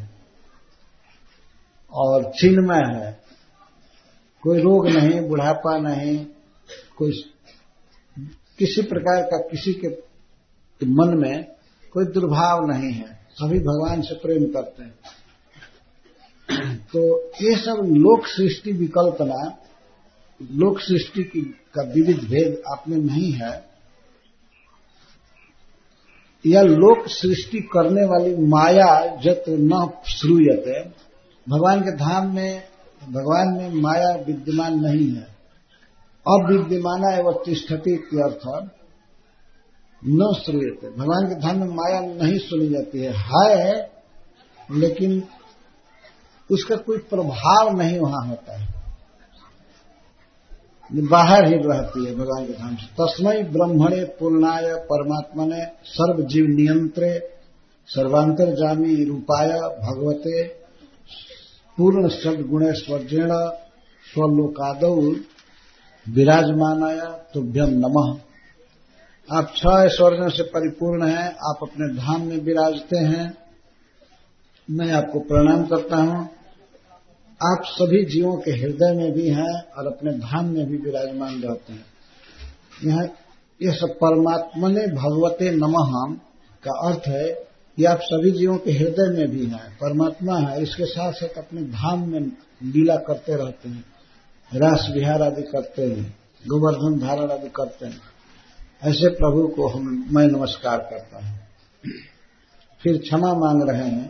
और चिन्मय है। कोई रोग नहीं, बुढ़ापा नहीं, कोई किसी प्रकार का किसी के मन में कोई दुर्भाव नहीं है, सभी भगवान से प्रेम करते हैं। तो ये सब लोक सृष्टि विकल्पना, लोक सृष्टि की का विविध भेद आप में नहीं है। यह लोक सृष्टि करने वाली माया जत न श्रूयते, भगवान के धाम में, भगवान में माया विद्यमान नहीं है। अविद्यमाना एवं तिष्ठति इत्यर्थ न श्रूयते, भगवान के धाम में माया नहीं सुनी जाती है, है लेकिन उसका कोई प्रभाव नहीं वहां होता है, बाहर ही रहती है भगवान के धाम से। तस्मै ब्रह्मणे पूर्णाय परमात्मने सर्व जीव नियंत्रे सर्वांतर्जामी रूपाय भगवते पूर्ण सद्गुणेश्वर्येण स्वलोकादौ विराजमानाय तुभ्यम नमः। आप छह ऐश्वर्यों से परिपूर्ण हैं, आप अपने धाम में विराजते हैं, मैं आपको प्रणाम करता हूं। आप सभी जीवों के हृदय में भी हैं और अपने धाम में भी विराजमान रहते हैं। यह यह सब परमात्मा ने भगवते नमः का अर्थ है कि आप सभी जीवों के हृदय में भी हैं, परमात्मा है, इसके साथ साथ अपने धाम में लीला करते रहते हैं, रास विहार आदि करते हैं, गोवर्धन धारण आदि करते हैं। ऐसे प्रभु को हम मैं नमस्कार करता हूं। फिर क्षमा मांग रहे हैं।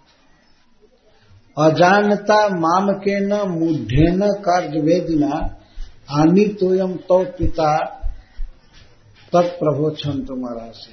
अजानता माम के न मूढ़ेन कार्य आनी तोयम तो पिता तत्प्रभो छंत तुम्हारा से।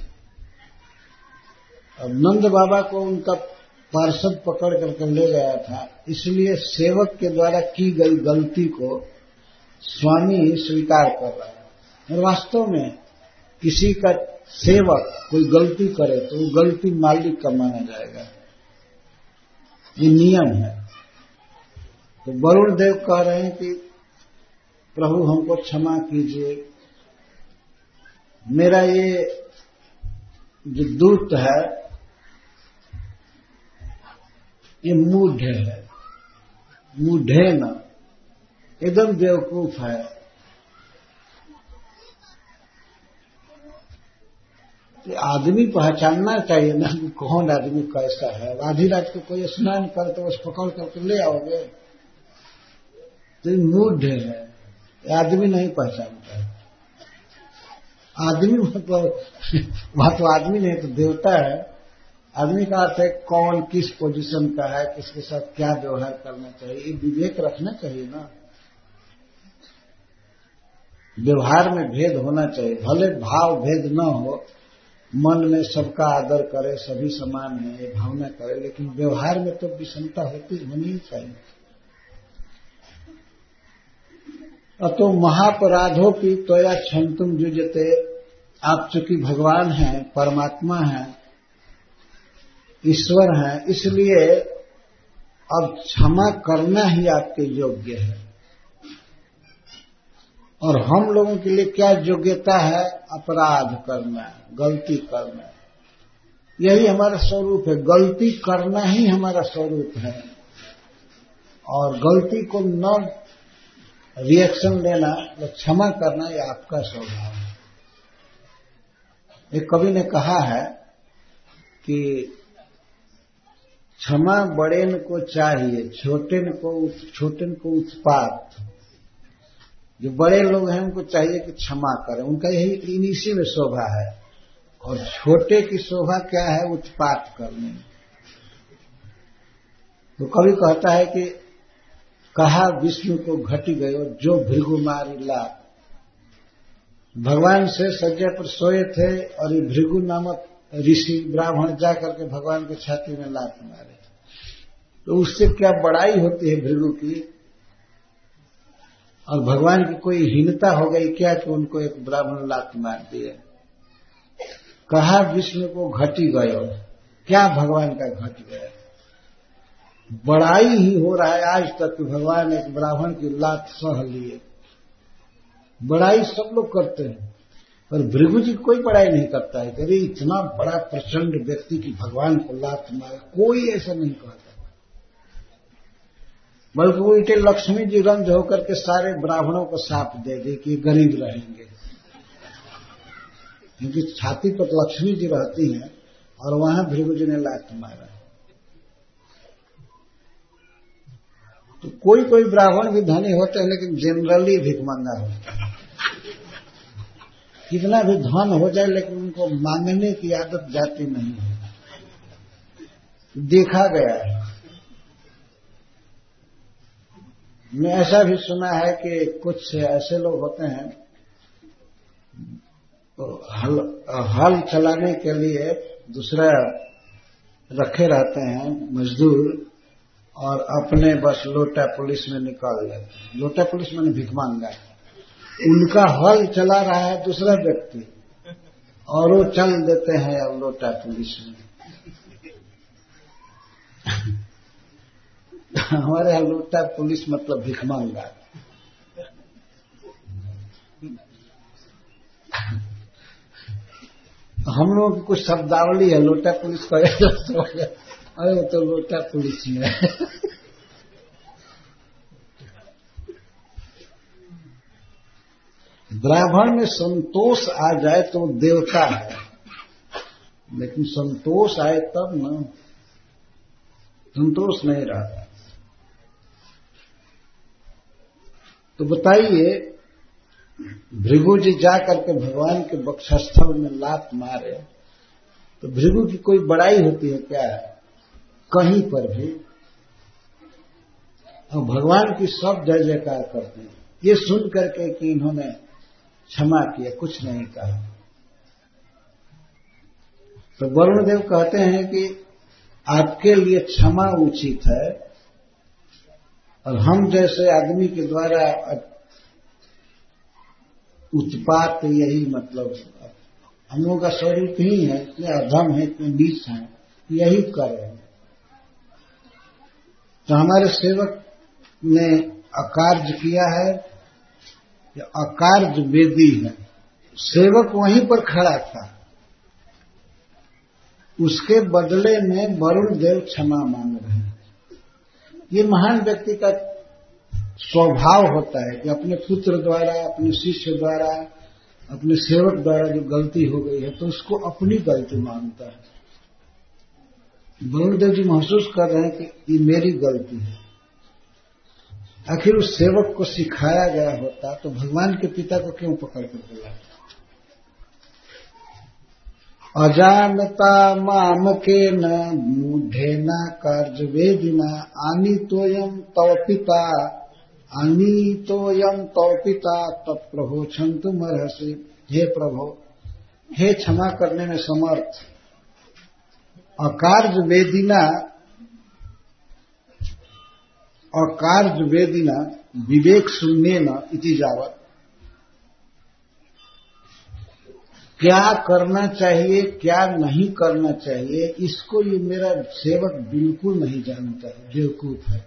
अब नंद बाबा को उनका पार्षद पकड़ करके ले गया था, इसलिए सेवक के द्वारा की गई गलती को स्वामी स्वीकार कर रहा है। और वास्तव में किसी का सेवक कोई गलती करे तो वो गलती मालिक का माना जाएगा, ये नियम है। तो वरुण देव कह रहे हैं कि प्रभु हमको क्षमा कीजिए, मेरा ये जो दूत है ये मूढ़ है, मूढ़े न, एकदम बेवकूफ है। तो आदमी पहचानना चाहिए ना कि कौन आदमी कैसा है। आधी रात को कोई स्नान करे तो उस पकड़ करके ले आओगे, तो ये मूढ़ है, आदमी नहीं पहचानता है। आदमी मतलब वह तो आदमी नहीं तो देवता है। आदमी का अर्थ है कौन किस पोजीशन का है, किसके साथ क्या व्यवहार करना चाहिए, ये विवेक रखना चाहिए ना। व्यवहार में भेद होना चाहिए, भले भाव भेद न हो, मन में सबका आदर करे, सभी समान है ये भावना करे, लेकिन व्यवहार में तो विषमता होती होनी ही चाहिए। अतो महापराधों की त्वया क्षंतुम जुजते, आप चूंकि भगवान हैं, परमात्मा हैं, ईश्वर हैं, इसलिए अब क्षमा करना ही आपके योग्य है। और हम लोगों के लिए क्या योग्यता है? अपराध करना, गलती करना, यही हमारा स्वरूप है। गलती करना ही हमारा स्वरूप है, और गलती को न रिएक्शन लेना, क्षमा करना, यह आपका स्वभाव है। एक कवि ने कहा है कि क्षमा बड़ेन को चाहिए, छोटेन को छोटेन को उत्पात। जो बड़े लोग हैं उनको चाहिए कि क्षमा करें, उनका यही इसी में शोभा है। और छोटे की शोभा क्या है? उत्पात करने। तो कवि कहता है कि कहा विष्णु को घटी गयो जो भृगु मारी लात। भगवान से सज्जा पर सोए थे और ये भृगु नामक ऋषि ब्राह्मण जाकर के भगवान के छाती में लात मारे, तो उससे क्या बड़ाई होती है भृगु की? और भगवान की कोई हीनता हो गई क्या कि उनको एक ब्राह्मण लात मार दिए? कहा विष्णु को घटी गयो, क्या भगवान का घट गया? बड़ाई ही हो रहा है आज तक कि भगवान एक ब्राह्मण की लात सह लिए। बड़ाई सब लोग करते हैं, पर भृगु जी कोई बड़ाई नहीं करता है। अरे इतना बड़ा प्रचंड व्यक्ति की भगवान को लात मारा, कोई ऐसा नहीं कहता। बल्कि उल्टे लक्ष्मी जी रंज होकर के सारे ब्राह्मणों को साप दे दे कि गरीब रहेंगे, क्योंकि छाती पर लक्ष्मी जी रहती हैं और वहां भृगु जी ने लात मारा। तो कोई कोई ब्राह्मण भी धनी होते हैं, लेकिन जनरली भिखमंगा होता है। कितना भी धन हो जाए लेकिन उनको मांगने की आदत जाती नहीं है, देखा गया है। मैं ऐसा भी सुना है कि कुछ ऐसे लोग होते हैं तो हल हल चलाने के लिए दूसरा रखे रहते हैं मजदूर, और अपने बस लोटा पुलिस में निकाल लेते हैं। लोटा पुलिस में भिख मांगा, उनका हल चला रहा है दूसरा व्यक्ति, और वो चल देते हैं अब लोटा पुलिस में। हमारे यहाँ लोटा पुलिस मतलब भिख मांगा। हम लोगों की कुछ शब्दावली है, लोटा पुलिस का, अरे वो तो लोटा पुलिस में है। ब्राह्मण में संतोष आ जाए तो देवता है, लेकिन संतोष आए तब न, संतोष नहीं रहता। तो बताइए, भृगु जी जाकर के भगवान के वक्षस्थल में लात मारे तो भृगु की कोई बड़ाई होती है क्या? कहीं पर भी। और भगवान की सब जय जयकार करते हैं। ये सुन करके कि इन्होंने क्षमा किया, कुछ नहीं कहा। तो वरुण देव कहते हैं कि आपके लिए क्षमा उचित है, और हम जैसे आदमी के द्वारा उत्पात, यही मतलब हम लोगों का स्वरूप ही है, इतने अधम है, इतने नीच हैं, यही कर रहे हैं। तो हमारे सेवक ने अकार्य किया है, या अकार्य वेदी है। सेवक वहीं पर खड़ा था, उसके बदले में वरुण देव क्षमा मांग रहे हैं। ये महान व्यक्ति का स्वभाव होता है कि अपने पुत्र द्वारा, अपने शिष्य द्वारा, अपने सेवक द्वारा जो गलती हो गई है तो उसको अपनी गलती मानता है। वरुण देव जी महसूस कर रहे हैं कि ये मेरी गलती है। आखिर उस सेवक को सिखाया गया होता तो भगवान के पिता को क्यों पकड़ कर बुलाया? अजानता माम के न मूढ़ेना कार्य वेदिना आनी तोयम तव पिता आनी तोयम तव पिता तत्प्रभो क्षंतु मर्हसि। हे प्रभो, हे क्षमा करने में समर्थ, अकार्य वेदिना, अकार्य वेदिना विवेक शून्येन इति जावत्। क्या करना चाहिए क्या नहीं करना चाहिए इसको ये मेरा सेवक बिल्कुल नहीं जानता है, बेवकूफ है।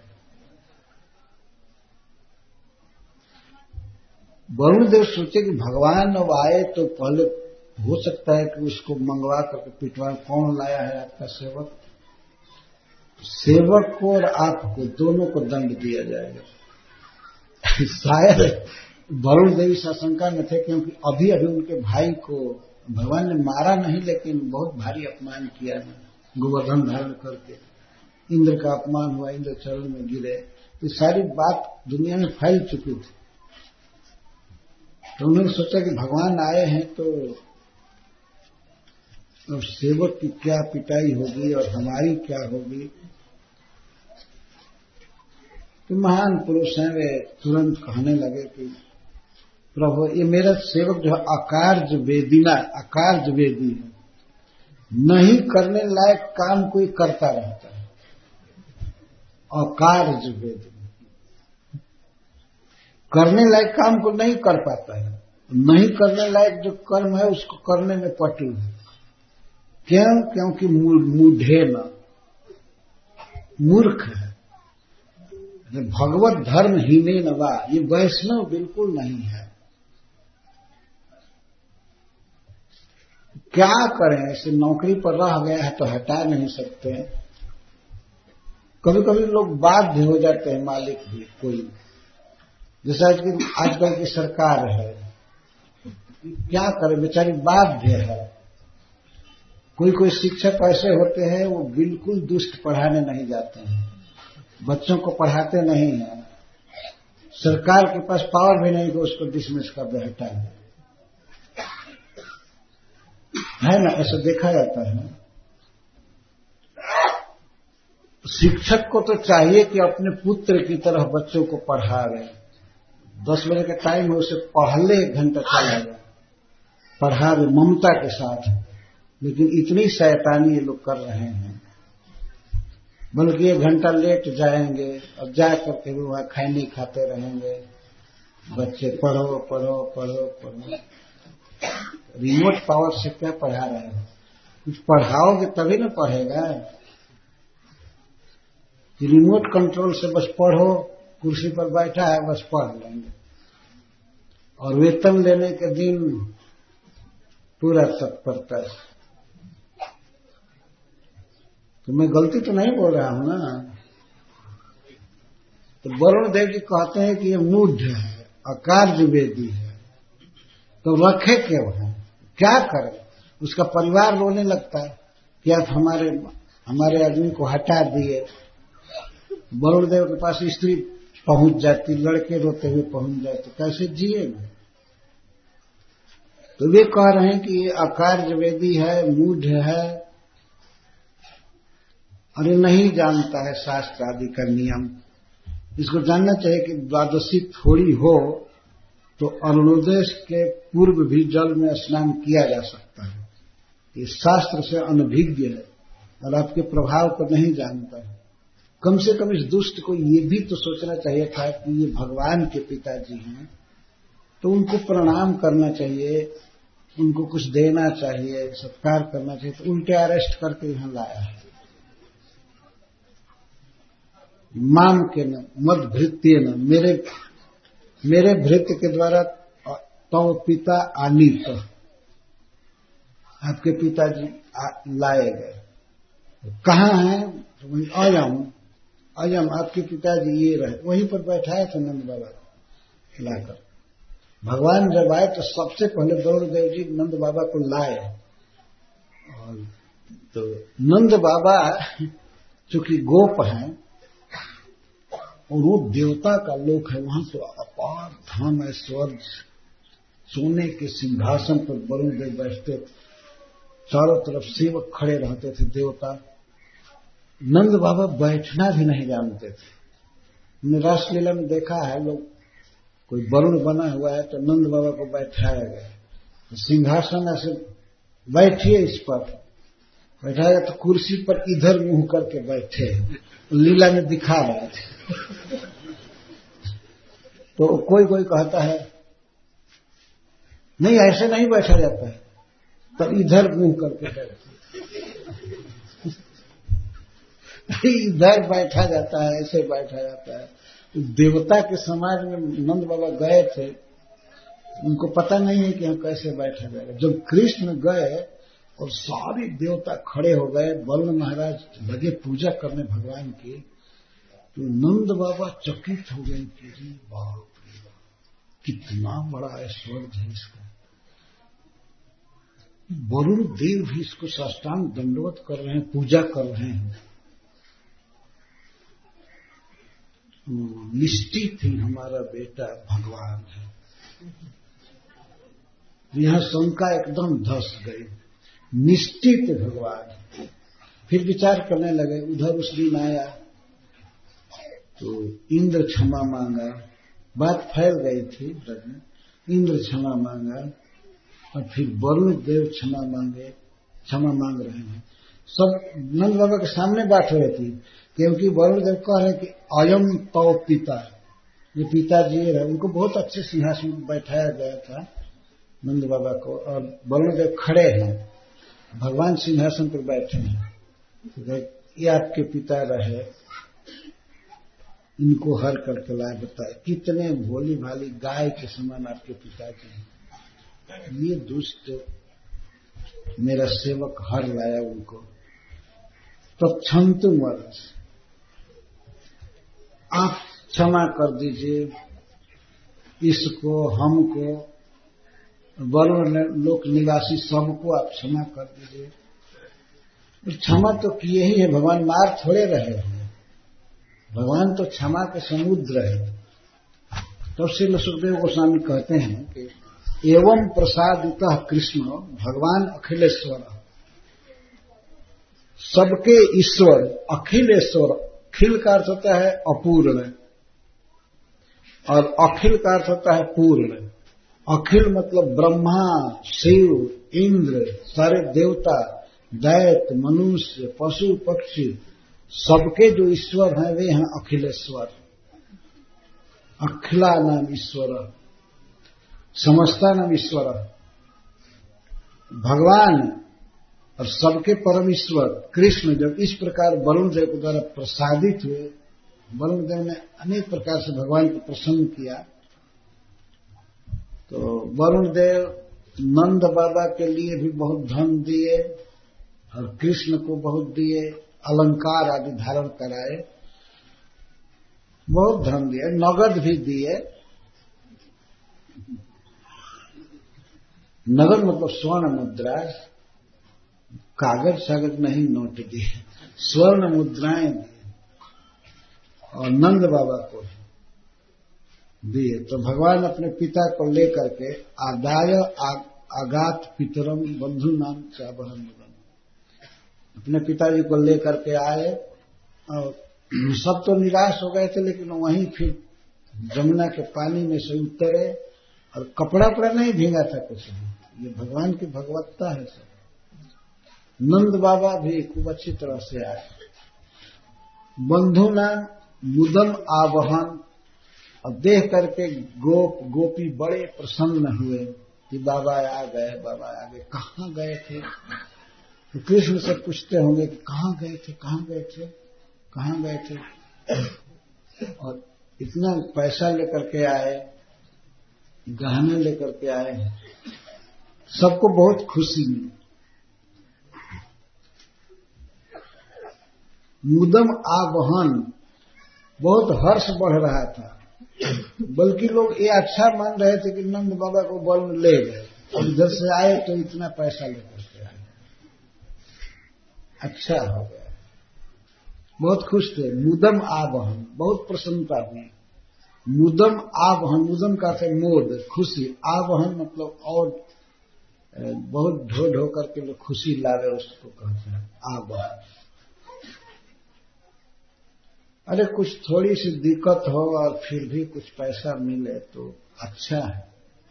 वरुण देव सोचे कि भगवान अब आए तो पहले हो सकता है कि उसको मंगवा करके पिटवा, कौन लाया है आपका सेवक? सेवक को और आपको दोनों को दंड दिया जाएगा। शायद वरुण देव इस आशंका में थे, क्योंकि अभी अभी उनके भाई को भगवान ने मारा नहीं, लेकिन बहुत भारी अपमान किया है, गोवर्धन धारण करके इंद्र का अपमान हुआ, इंद्र चरण में गिरे। तो सारी बात दुनिया में फैल चुकी थी। तो उन्होंने सोचा कि भगवान आए हैं तो अब सेवक की क्या पिटाई होगी और हमारी क्या होगी। तो महान पुरुष हैं, वे तुरंत कहने लगे कि प्रभु, ये मेरा सेवक जो है अकार्य वेदिना, अकार्य वेदी है, नहीं करने लायक काम कोई करता रहता है। अकार्य वेदी, करने लायक काम को नहीं कर पाता है, नहीं करने लायक जो कर्म है उसको करने में पटु है। क्यों? क्योंकि मूढ़े न, मूर्ख है। भगवत धर्म हीने नवा, ये वैष्णव बिल्कुल नहीं है। क्या करें? ऐसे नौकरी पर रह गया है तो हटा नहीं सकते हैं। कभी कभी लोग बाध्य हो जाते हैं, मालिक भी कोई, जैसा कि आजकल की सरकार है, क्या करे, बेचारी बाध्य है। कोई कोई शिक्षक ऐसे होते हैं वो बिल्कुल दुष्ट पढ़ाने नहीं जाते हैं, बच्चों को पढ़ाते नहीं हैं, सरकार के पास पावर भी नहीं कि उसको डिसमिस कर दे, हटा दे, है ना, ऐसा देखा जाता है। शिक्षक को तो चाहिए कि अपने पुत्र की तरह बच्चों को पढ़ा रहे, दस बजे का टाइम है उसे पहले एक घंटा चला जाए, पढ़ा दे ममता के साथ। लेकिन इतनी शैतानी ये लोग कर रहे हैं, बल्कि एक घंटा लेट जाएंगे और जा करके भी वहां खैनी खाते रहेंगे, बच्चे पढ़ो पढ़ो पढ़ो पढ़ो। रिमोट पावर से क्या पढ़ा रहे हो, कुछ पढ़ाओगे तभी ना पढ़ेगा। रिमोट कंट्रोल से बस पढ़ो, कुर्सी पर बैठा है बस पढ़ लेंगे, और वेतन लेने के दिन पूरा तत्परता है। तो मैं गलती तो नहीं बोल रहा हूं ना। तो वरुण देव जी कहते हैं कि ये मूढ़ है, अकार्य वेदी है, तो रखे क्यों है, क्या करें। उसका परिवार रोने लगता है कि आप हमारे हमारे आदमी को हटा दिए। वरुण देव के पास स्त्री पहुंच जाती, लड़के रोते हुए पहुंच जाते, कैसे जिएगा। तो वे कह रहे हैं कि ये अकार्य वेदी है, मूढ़ है, और ये नहीं जानता है शास्त्र आदि का नियम। इसको जानना चाहिए कि द्वादशी थोड़ी हो तो अरुणोदय के पूर्व भी जल में स्नान किया जा सकता है। ये शास्त्र से अनभिज्ञ है और आपके प्रभाव को नहीं जानता है। कम से कम इस दुष्ट को ये भी तो सोचना चाहिए था कि ये भगवान के पिताजी हैं, तो उनको प्रणाम करना चाहिए, उनको कुछ देना चाहिए, सत्कार करना चाहिए। तो उल्टे अरेस्ट करके यहां लाया है। माम के न मद भृत्य न, मेरे मेरे भृत्य के द्वारा तो पिता आनीत, आपके पिताजी लाए गए। कहाँ हैं, तो वही अयम अयम आपके पिताजी ये रहे, वहीं पर बैठाए थे नंद बाबा लाकर। भगवान जब आए तो सबसे पहले वरुण देव जी नंद बाबा को लाए, और तो नंद बाबा चूंकि गोप हैं और वो देवता का लोक है, वहां तो अपार धाम है, स्वर्ग, सोने के सिंहासन पर वरुण देव बैठते, चारों तरफ सेवक खड़े रहते थे देवता। नंद बाबा बैठना भी नहीं जानते थे। हमने रासलीला में देखा है, लोग कोई वरुण बना हुआ है तो नंद बाबा को बैठाया गया, तो सिंहासन ऐसे बैठिए, इस पर बैठाया तो कुर्सी पर इधर मुंह करके बैठे, लीला में दिखा रहे थे। तो कोई कोई कहता है नहीं ऐसे नहीं बैठा जाता है, तो इधर मुंह करके बैठे, इधर बैठा जाता है, ऐसे बैठा जाता है। देवता के समाज में नंद बाबा गए थे, उनको पता नहीं है कि यहाँ कैसे बैठा जाएगा। जब कृष्ण गए और सारे देवता खड़े हो गए, वरुण महाराज लगे पूजा करने भगवान की, तो नंद बाबा चकित हो गए कि जी बाप रे बाप, कितना बड़ा ऐश्वर्य है इसका। वरुण देव भी इसको साष्टांग दंडवत कर रहे हैं, पूजा कर रहे हैं। निश्चित ही हमारा बेटा भगवान है। यहां शंका एकदम धस गई, निश्चित भगवान। फिर विचार करने लगे, उधर उस दिन आया तो इंद्र क्षमा मांगा, बात फैल गई थी, इंद्र क्षमा मांगा, और फिर वरुण देव क्षमा मांगे, क्षमा मांग रहे हैं। सब नंद बाबा के सामने बात हो रही थी, क्योंकि वरुण देव कह रहे कि अयम तव पिता, ये पिताजी रहे। उनको बहुत अच्छे सिंहासन में बैठाया गया था नंद बाबा को, और वरुण देव खड़े हैं, भगवान सिंहासन पर बैठे हैं। ये आपके पिता रहे, इनको हर करके लाए, बताए कितने भोली भाली गाय के समान आपके पिताजी हैं। ये दुष्ट मेरा सेवक हर लाया उनको। तत्क्षंतु मरस, आप क्षमा कर दीजिए इसको, हमको, वरुण लोक निवासी सबको आप क्षमा कर दीजिए। क्षमा तो किए ही है, भगवान मार थोड़े रहे हैं, भगवान तो क्षमा के समुद्र है। तो श्रील सुखदेव गोस्वामी कहते हैं कि एवं प्रसादितः कृष्ण भगवान अखिलेश्वर, सबके ईश्वर अखिलेश्वर। अखिल का अर्थ होता है अपूर्ण और अखिल का अर्थ होता है पूर्ण। अखिल मतलब ब्रह्मा, शिव, इंद्र, सारे देवता, दैत्य, मनुष्य, पशु, पक्षी, सबके जो ईश्वर हैं वे हैं अखिलेश्वर। अखिला नाम ईश्वर, समस्ता नाम ईश्वर। भगवान और सबके परम ईश्वर कृष्ण जब इस प्रकार वरुण देव के द्वारा प्रसादित हुए, वरुण देव ने अनेक प्रकार से भगवान को प्रसन्न किया, तो वरुण देव नंद बाबा के लिए भी बहुत धन दिए और कृष्ण को बहुत दिए, अलंकार आदि धारण कराए, बहुत धन दिए, नगद भी दिए। नगद मतलब स्वर्ण मुद्रा, कागज सागज नहीं, नोट दिए, स्वर्ण मुद्राएं दिए और नंद बाबा को दिए। तो भगवान अपने पिता को लेकर के आदाय आगात पितरम बंधु नाम चावहन मुदन, अपने पिताजी को लेकर के आए और सब तो निराश हो गए थे, लेकिन वहीं फिर जमुना के पानी में से उतरे और कपड़ा कपड़ा नहीं भींगा था कुछ भी। ये भगवान की भगवत्ता है सब। नंद बाबा भी खूब अच्छी तरह से आए। बंधु नाम मुदम आवाहन, और देख करके गोप गोपी बड़े प्रसन्न हुए कि बाबा आ गए, बाबा आ गए। कहाँ गए थे? तो कृष्ण से पूछते होंगे कि कहाँ गए थे, कहाँ गए थे, कहाँ गए थे। और इतना पैसा लेकर के आए, गहने लेकर के आए, सबको बहुत खुशी मिली। मुदम आवाहन, बहुत हर्ष बढ़ रहा था, बल्कि लोग ये अच्छा मान रहे थे कि नंद बाबा को वरुण ले गए और इधर से आए तो इतना पैसा लेकर के आए, अच्छा हो गया, बहुत खुश थे। मुदम आवाहन, बहुत प्रसन्नता हुई। मुदम आवाहन, मुदम का अर्थ मोद, खुशी। आवाहन मतलब और बहुत ढो ढो करके लोग खुशी लावे, उसको कहते हैं आवाहन। अरे कुछ थोड़ी सी दिक्कत हो और फिर भी कुछ पैसा मिले तो अच्छा है।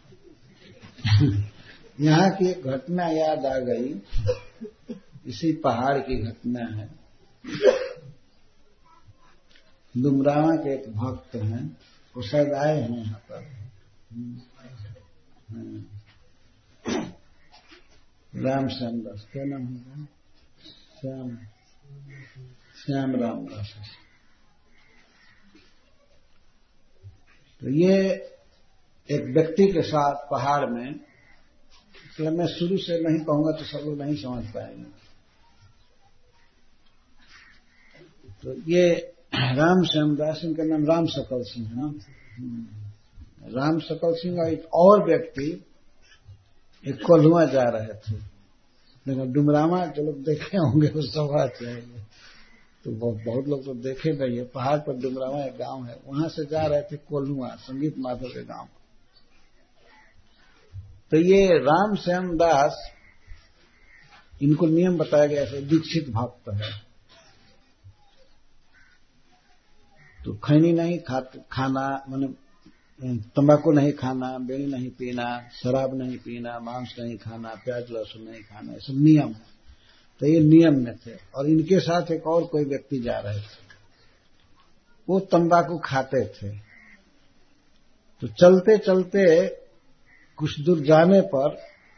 यहाँ की एक घटना याद आ गई, इसी पहाड़ की घटना है। डुमरावा के एक भक्त हैं, वो शायद आए हैं यहाँ पर, राम श्याम दास, क्या नाम है? श्याम श्याम राम दास। तो ये एक व्यक्ति के साथ पहाड़ में, इसलिए मैं शुरू से नहीं कहूंगा तो सब लोग नहीं समझ पाएंगे। तो ये राम श्याम दास, इनका नाम राम सकल सिंह है ना। राम सकल सिंह और एक और व्यक्ति एक कोल्हुआ जा रहे थे, लेकिन डुमरामा जो लोग देखे होंगे उस सब जाएंगे, तो बहुत, बहुत लोग तो देखे नहीं है। पहाड़ पर डुमरावा एक गांव है, वहां से जा रहे थे कोल्हुआ, संगीत माधव के गांव। तो ये राम श्याम दास, इनको नियम बताया गया है, दीक्षित भक्त है, तो खैनी नहीं खा, खाना, माने तंबाकू नहीं खाना, बीड़ी नहीं पीना, शराब नहीं पीना, मांस नहीं खाना, प्याज लहसुन नहीं खाना, ये सब नियम है। तो ये नियम में थे और इनके साथ एक और कोई व्यक्ति जा रहे थे, वो तंबाकू खाते थे। तो चलते चलते कुछ दूर जाने पर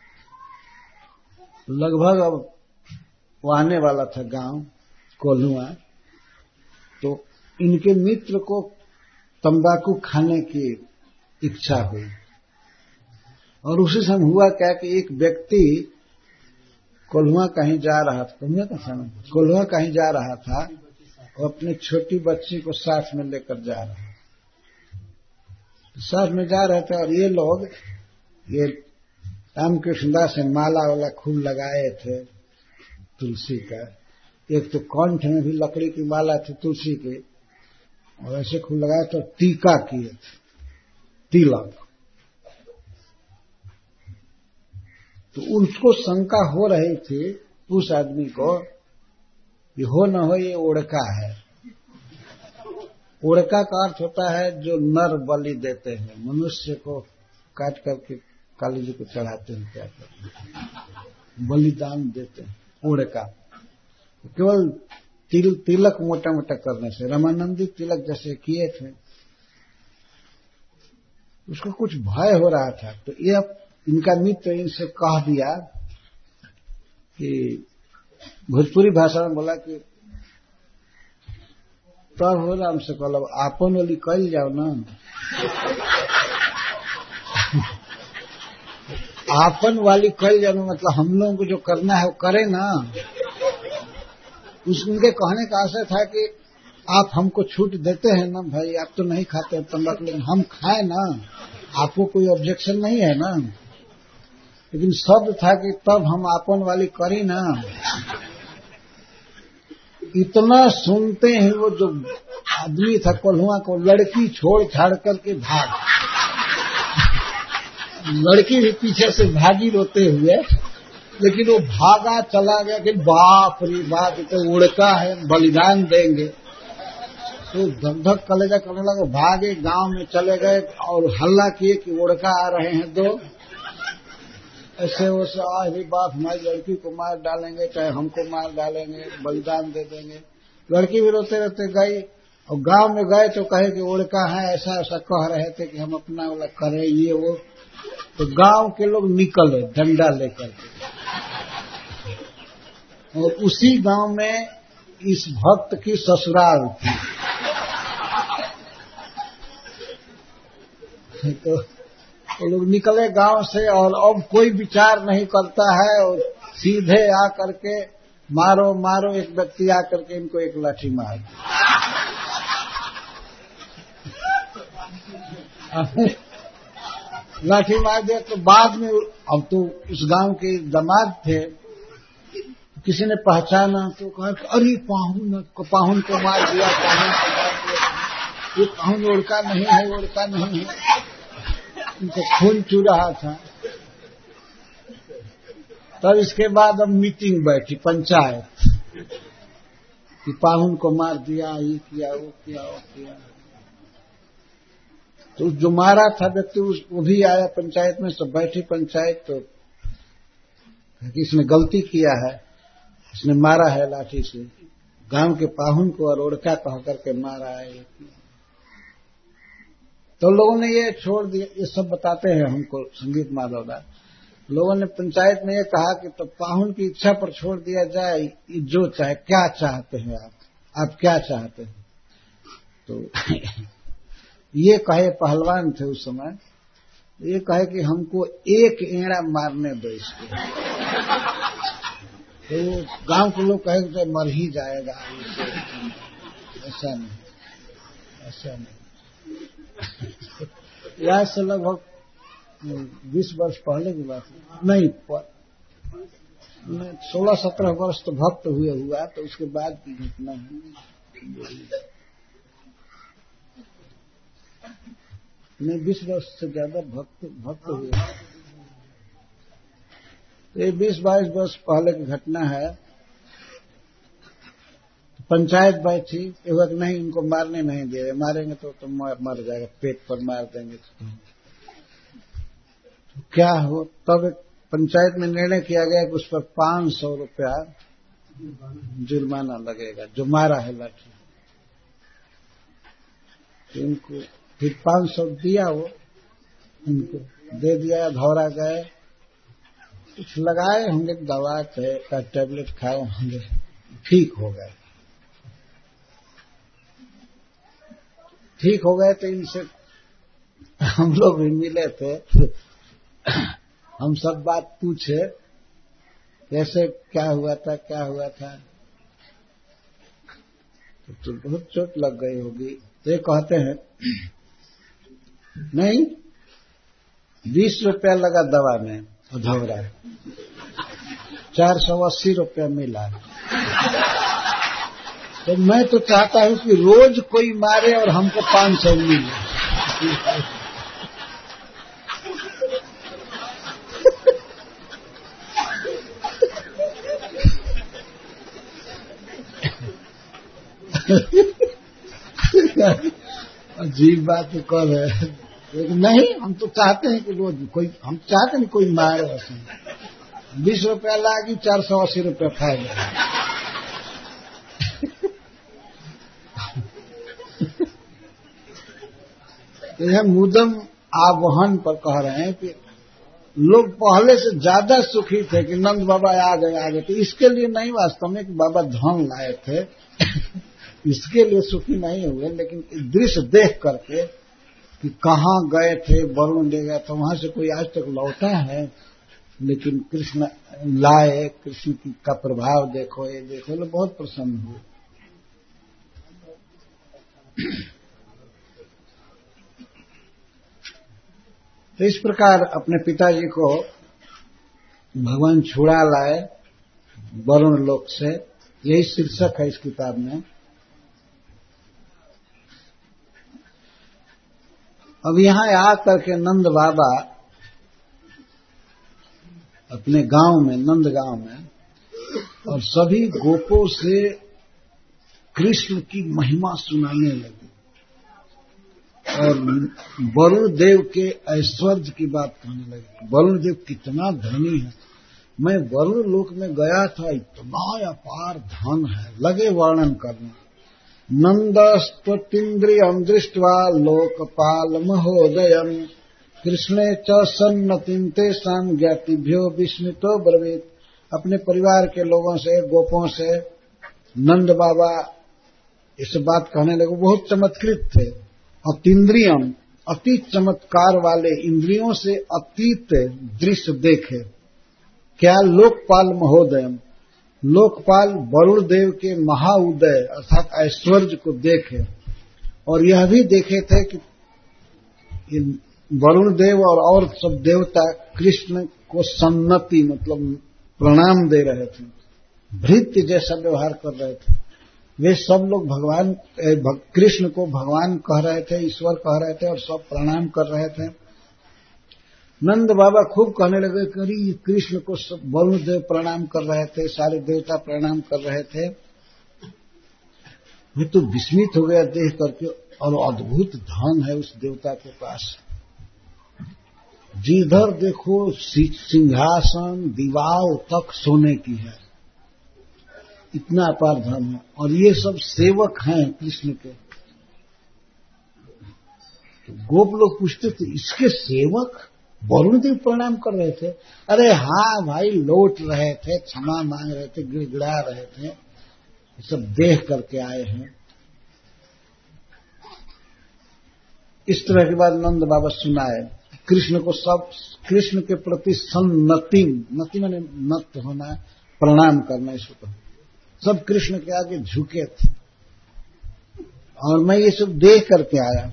लगभग अब वो आने वाला था गांव कोल्हुआ, तो इनके मित्र को तंबाकू खाने की इच्छा हुई और उसी समय हुआ क्या कि एक व्यक्ति कोल्हुआ कहीं जा रहा था, कोल्हुआ का समय कोल्हुआ कहीं जा रहा था और अपनी छोटी बच्ची को साथ में लेकर जा रहा था। तो साथ में जा रहे थे और ये लोग, ये रामकृष्णदास से माला वाला खूब लगाए थे तुलसी का, एक तो कंठ में भी लकड़ी की माला थी तुलसी की, और ऐसे खूब लगाया तो टीका किए थे, तिलक। तो उसको शंका हो रही थी उस आदमी को, ये हो न हो ये ओड़का है। ओड़का का अर्थ होता है जो नर बलि देते हैं, मनुष्य को काट करके काली जी को चढ़ाते हैं, क्या करते हैं, बलिदान देते हैं, ओड़का। केवल तिल, तिलक मोटा मोटा करने से, रामानंदी तिलक जैसे किए थे, उसको कुछ भय हो रहा था। तो ये इनका मित्र इनसे कह दिया कि भोजपुरी भाषा में बोला कि तब हो रहा हमसे कहल आपन वाली कल जाओ ना। आपन वाली कल जाओ मतलब हम लोगों को जो करना है वो करे ना। उस उनके कहने का आशय था कि आप हमको छूट देते हैं ना भाई, आप तो नहीं खाते तंबाकू, लेकिन हम खाएं ना, आपको कोई ऑब्जेक्शन नहीं है ना। लेकिन शब्द था कि तब हम आपन वाली करी ना। इतना सुनते ही वो जो आदमी था कोल्हुआ को लड़की छोड़ छाड़ करके भाग, लड़की भी पीछे से भागी रोते हुए, लेकिन वो भागा चला गया कि बाप रे बाप तो उड़का है, बलिदान देंगे। तो धक धक कलेजा करने लगे, भागे गांव में चले गए और हल्ला किए कि उड़का आ रहे हैं दो। ऐसे वैसे अरे बाप हमारी लड़की को मार डालेंगे, चाहे हमको मार डालेंगे, बलिदान दे देंगे। लड़की भी रोते रोते गई और गांव में गए तो कहे कि उड़का है, ऐसा ऐसा कह रहे थे कि हम अपना वाला करें ये वो। तो गांव के लोग निकले डंडा लेकर के, और उसी गांव में इस भक्त की ससुराल थी। तो वो लोग निकले गांव से और अब कोई विचार नहीं करता है, और सीधे आ करके मारो मारो, एक व्यक्ति आ करके इनको एक लाठी मार। लाठी मार दिया। तो बाद में अब तो उस गांव के दामाद थे, किसी ने पहचाना तो कहा कि अरे पाहुन को पाहुन को मार दिया, पाहुन को मार दिया, ये पाहुन उड़का नहीं है, उड़का नहीं है। उनको खून चू रहा था। तब इसके बाद अब मीटिंग बैठी पंचायत कि पाहुन को मार दिया, ये किया वो किया वो किया। तो जो मारा था व्यक्ति वो भी आया पंचायत में। सब बैठी पंचायत, तो इसने गलती किया है, इसने मारा है लाठी से, गांव के पाहुन को और ओड़का कह करके मारा है। तो लोगों ने ये छोड़ दिया। ये सब बताते हैं हमको संगीत माधवदास। लोगों ने पंचायत में ये कहा कि तो पाहुन की इच्छा पर छोड़ दिया जाए, जो चाहे, क्या चाहते हैं आप, आप क्या चाहते हैं। तो ये कहे, पहलवान थे उस समय, ये कहे कि हमको एक एड़ा मारने दो इसको। तो गांव के लोग कहे तो मर ही जाएगा। ऐसा नहीं, ऐसा नहीं। यहाँ से लगभग बीस वर्ष पहले की बात नहीं, सोलह सत्रह वर्ष तो भक्त हुए हुआ, तो उसके बाद की घटना है। नहीं, बीस वर्ष से ज्यादा भक्त भक्त हुए। ये बीस बाईस वर्ष पहले की घटना है। पंचायत बैठी, एक वक्त नहीं इनको मारने नहीं दे रहे, मारेंगे तो तो मर जाएगा, पेट पर मार देंगे तो, तो क्या हो। तब पंचायत में निर्णय किया गया कि उस पर पांच सौ रुपया जुर्माना लगेगा जो मारा है लाठी। तो इनको फिर पांच सौ दिया, वो इनको दे दिया। धौरा गए, कुछ लगाए होंगे, दवा का टेबलेट खाए होंगे, ठीक हो गए। ठीक हो गए तो इनसे हम लोग भी मिले थे, हम सब बात पूछे, कैसे क्या हुआ था क्या हुआ था। तो, तो बहुत चोट लग गई होगी। तो ये कहते हैं नहीं, बीस रुपया लगा दवा में और धौरा, चार सौ अस्सी रुपया मिला। तो मैं तो चाहता हूं कि रोज कोई मारे और हमको पांच सौ मिले। अजीब बात तो कर रहे हैं, लेकिन नहीं, हम तो चाहते हैं कि रोज कोई, हम चाहते नहीं कोई मारे। उसमें बीस रुपया लागी, चार सौ अस्सी रुपया फायदा। तो यह मुदम आवाहन पर कह रहे हैं कि लोग पहले से ज्यादा सुखी थे कि नंद बाबा आ गए आ गए। तो इसके लिए नहीं वास्तव में कि बाबा धन लाए थे इसके लिए सुखी नहीं हुए, लेकिन दृश्य देख करके कि कहाँ गए थे, वरुण ले गया, तो वहां से कोई आज तक लौटा है। लेकिन कृष्ण लाए, कृष्ण की का प्रभाव देखो, ये देखो, लोग बहुत प्रसन्न हुए। तो इस प्रकार अपने पिताजी को भगवान छुड़ा लाए वरुण लोक से, यही शीर्षक है इस किताब में। अब यहां आकर के नंद बाबा अपने गांव में, नंद गांव में, और सभी गोपों से कृष्ण की महिमा सुनाने लगे और वरुण देव के ऐश्वर्य की बात कहने लगे। वरुण देव कितना धनी है, मैं वरुण लोक में गया था, इतना अपार धन है, लगे वर्णन करना। नंदस्त्वतीन्द्रियं दृष्ट्वा लोकपाल महोदयम् कृष्णे च सन्नतिं तेषां ज्ञातिभ्यो विस्मितो ब्रवीत। अपने परिवार के लोगों से, गोपों से नंद बाबा इस बात कहने लगे। बहुत चमत्कृत थे। अतीन्द्रियम, अति चमत्कार वाले, इंद्रियों से अतीत दृश्य देखे। क्या? लोकपाल महोदयम, लोकपाल वरुण देव के महाउदय अर्थात ऐश्वर्य को देखे। और यह भी देखे थे कि वरुण देव और और सब देवता कृष्ण को सन्नति मतलब प्रणाम दे रहे थे, भृत्य जैसा व्यवहार कर रहे थे। वे सब लोग भगवान कृष्ण को भगवान कह रहे थे, ईश्वर कह रहे थे और सब प्रणाम कर रहे थे। नंद बाबा खूब कहने लगे कि कृष्ण को सब वरुण देव प्रणाम कर रहे थे, सारे देवता प्रणाम कर रहे थे। वे तो विस्मित हो गया देख करके, और अद्भुत धन है उस देवता के पास। जिधर देखो सिंहासन दीवार तक सोने की है, इतना अपार धन है। और ये सब सेवक हैं कृष्ण के। तो गोप लोग पूछते थे, इसके सेवक वरुण देव प्रणाम कर रहे थे? अरे हाँ भाई, लौट रहे थे, क्षमा मांग रहे थे, गिड़गिड़ा रहे थे, ये सब देख करके आए हैं। इस तरह के बाद नंद बाबा सुनाए कृष्ण को, सब कृष्ण के प्रति सन्नति, नति माने नत होना, प्रणाम करना, इसको सब कृष्ण के आगे झुके थे। और मैं ये सब देख करके आया।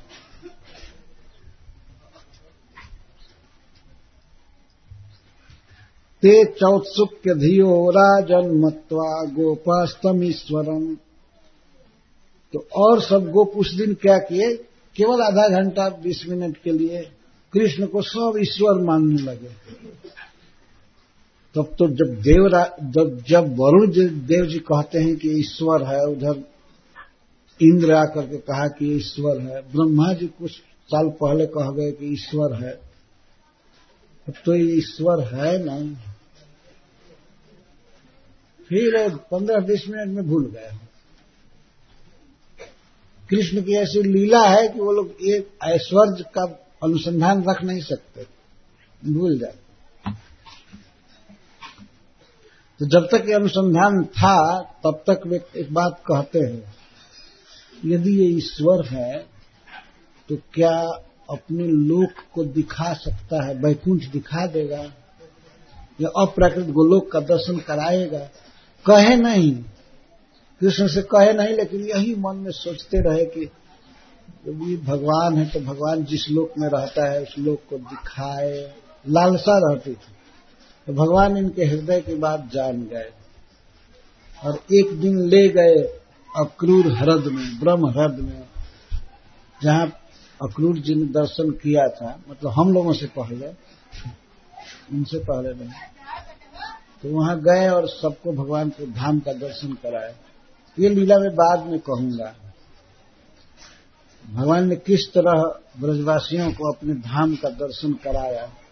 ते चौत्सुक्य धियो राजन मत्वा गोपास्तमीश्वरम। तो और सब गोप उस दिन क्या किए, केवल आधा घंटा बीस मिनट के लिए कृष्ण को सब ईश्वर मानने लगे। तब तो जब देवरा जब जब वरुण देव जी कहते हैं कि ईश्वर है, उधर इंद्र आकर के कहा कि ईश्वर है, ब्रह्मा जी कुछ साल पहले कह गए कि ईश्वर है, अब तो ये ईश्वर है नहीं। फिर पंद्रह बीस मिनट में भूल गए। कृष्ण की ऐसी लीला है कि वो लोग एक ऐश्वर्य का अनुसंधान रख नहीं सकते, भूल जाए। तो जब तक ये अनुसंधान था तब तक वे एक बात कहते हैं, यदि ये ईश्वर है तो क्या अपने लोक को दिखा सकता है, वैकुंठ दिखा देगा या अप्राकृत गोलोक का दर्शन कराएगा? कहे नहीं, कृष्ण से कहे नहीं, लेकिन यही मन में सोचते रहे कि जब ये भगवान है तो भगवान जिस लोक में रहता है उस लोक को दिखाए, लालसा रहती थी। तो भगवान इनके हृदय की बात जान गए और एक दिन ले गए अक्रूर ह्रद में, ब्रह्म ह्रद में, जहां अक्रूर जी ने दर्शन किया था, मतलब हम लोगों से पहले, उनसे पहले नहीं, तो वहां गए और सबको भगवान के धाम का दर्शन कराए। ये लीला मैं बाद में कहूंगा, भगवान ने किस तरह ब्रजवासियों को अपने धाम का दर्शन कराया।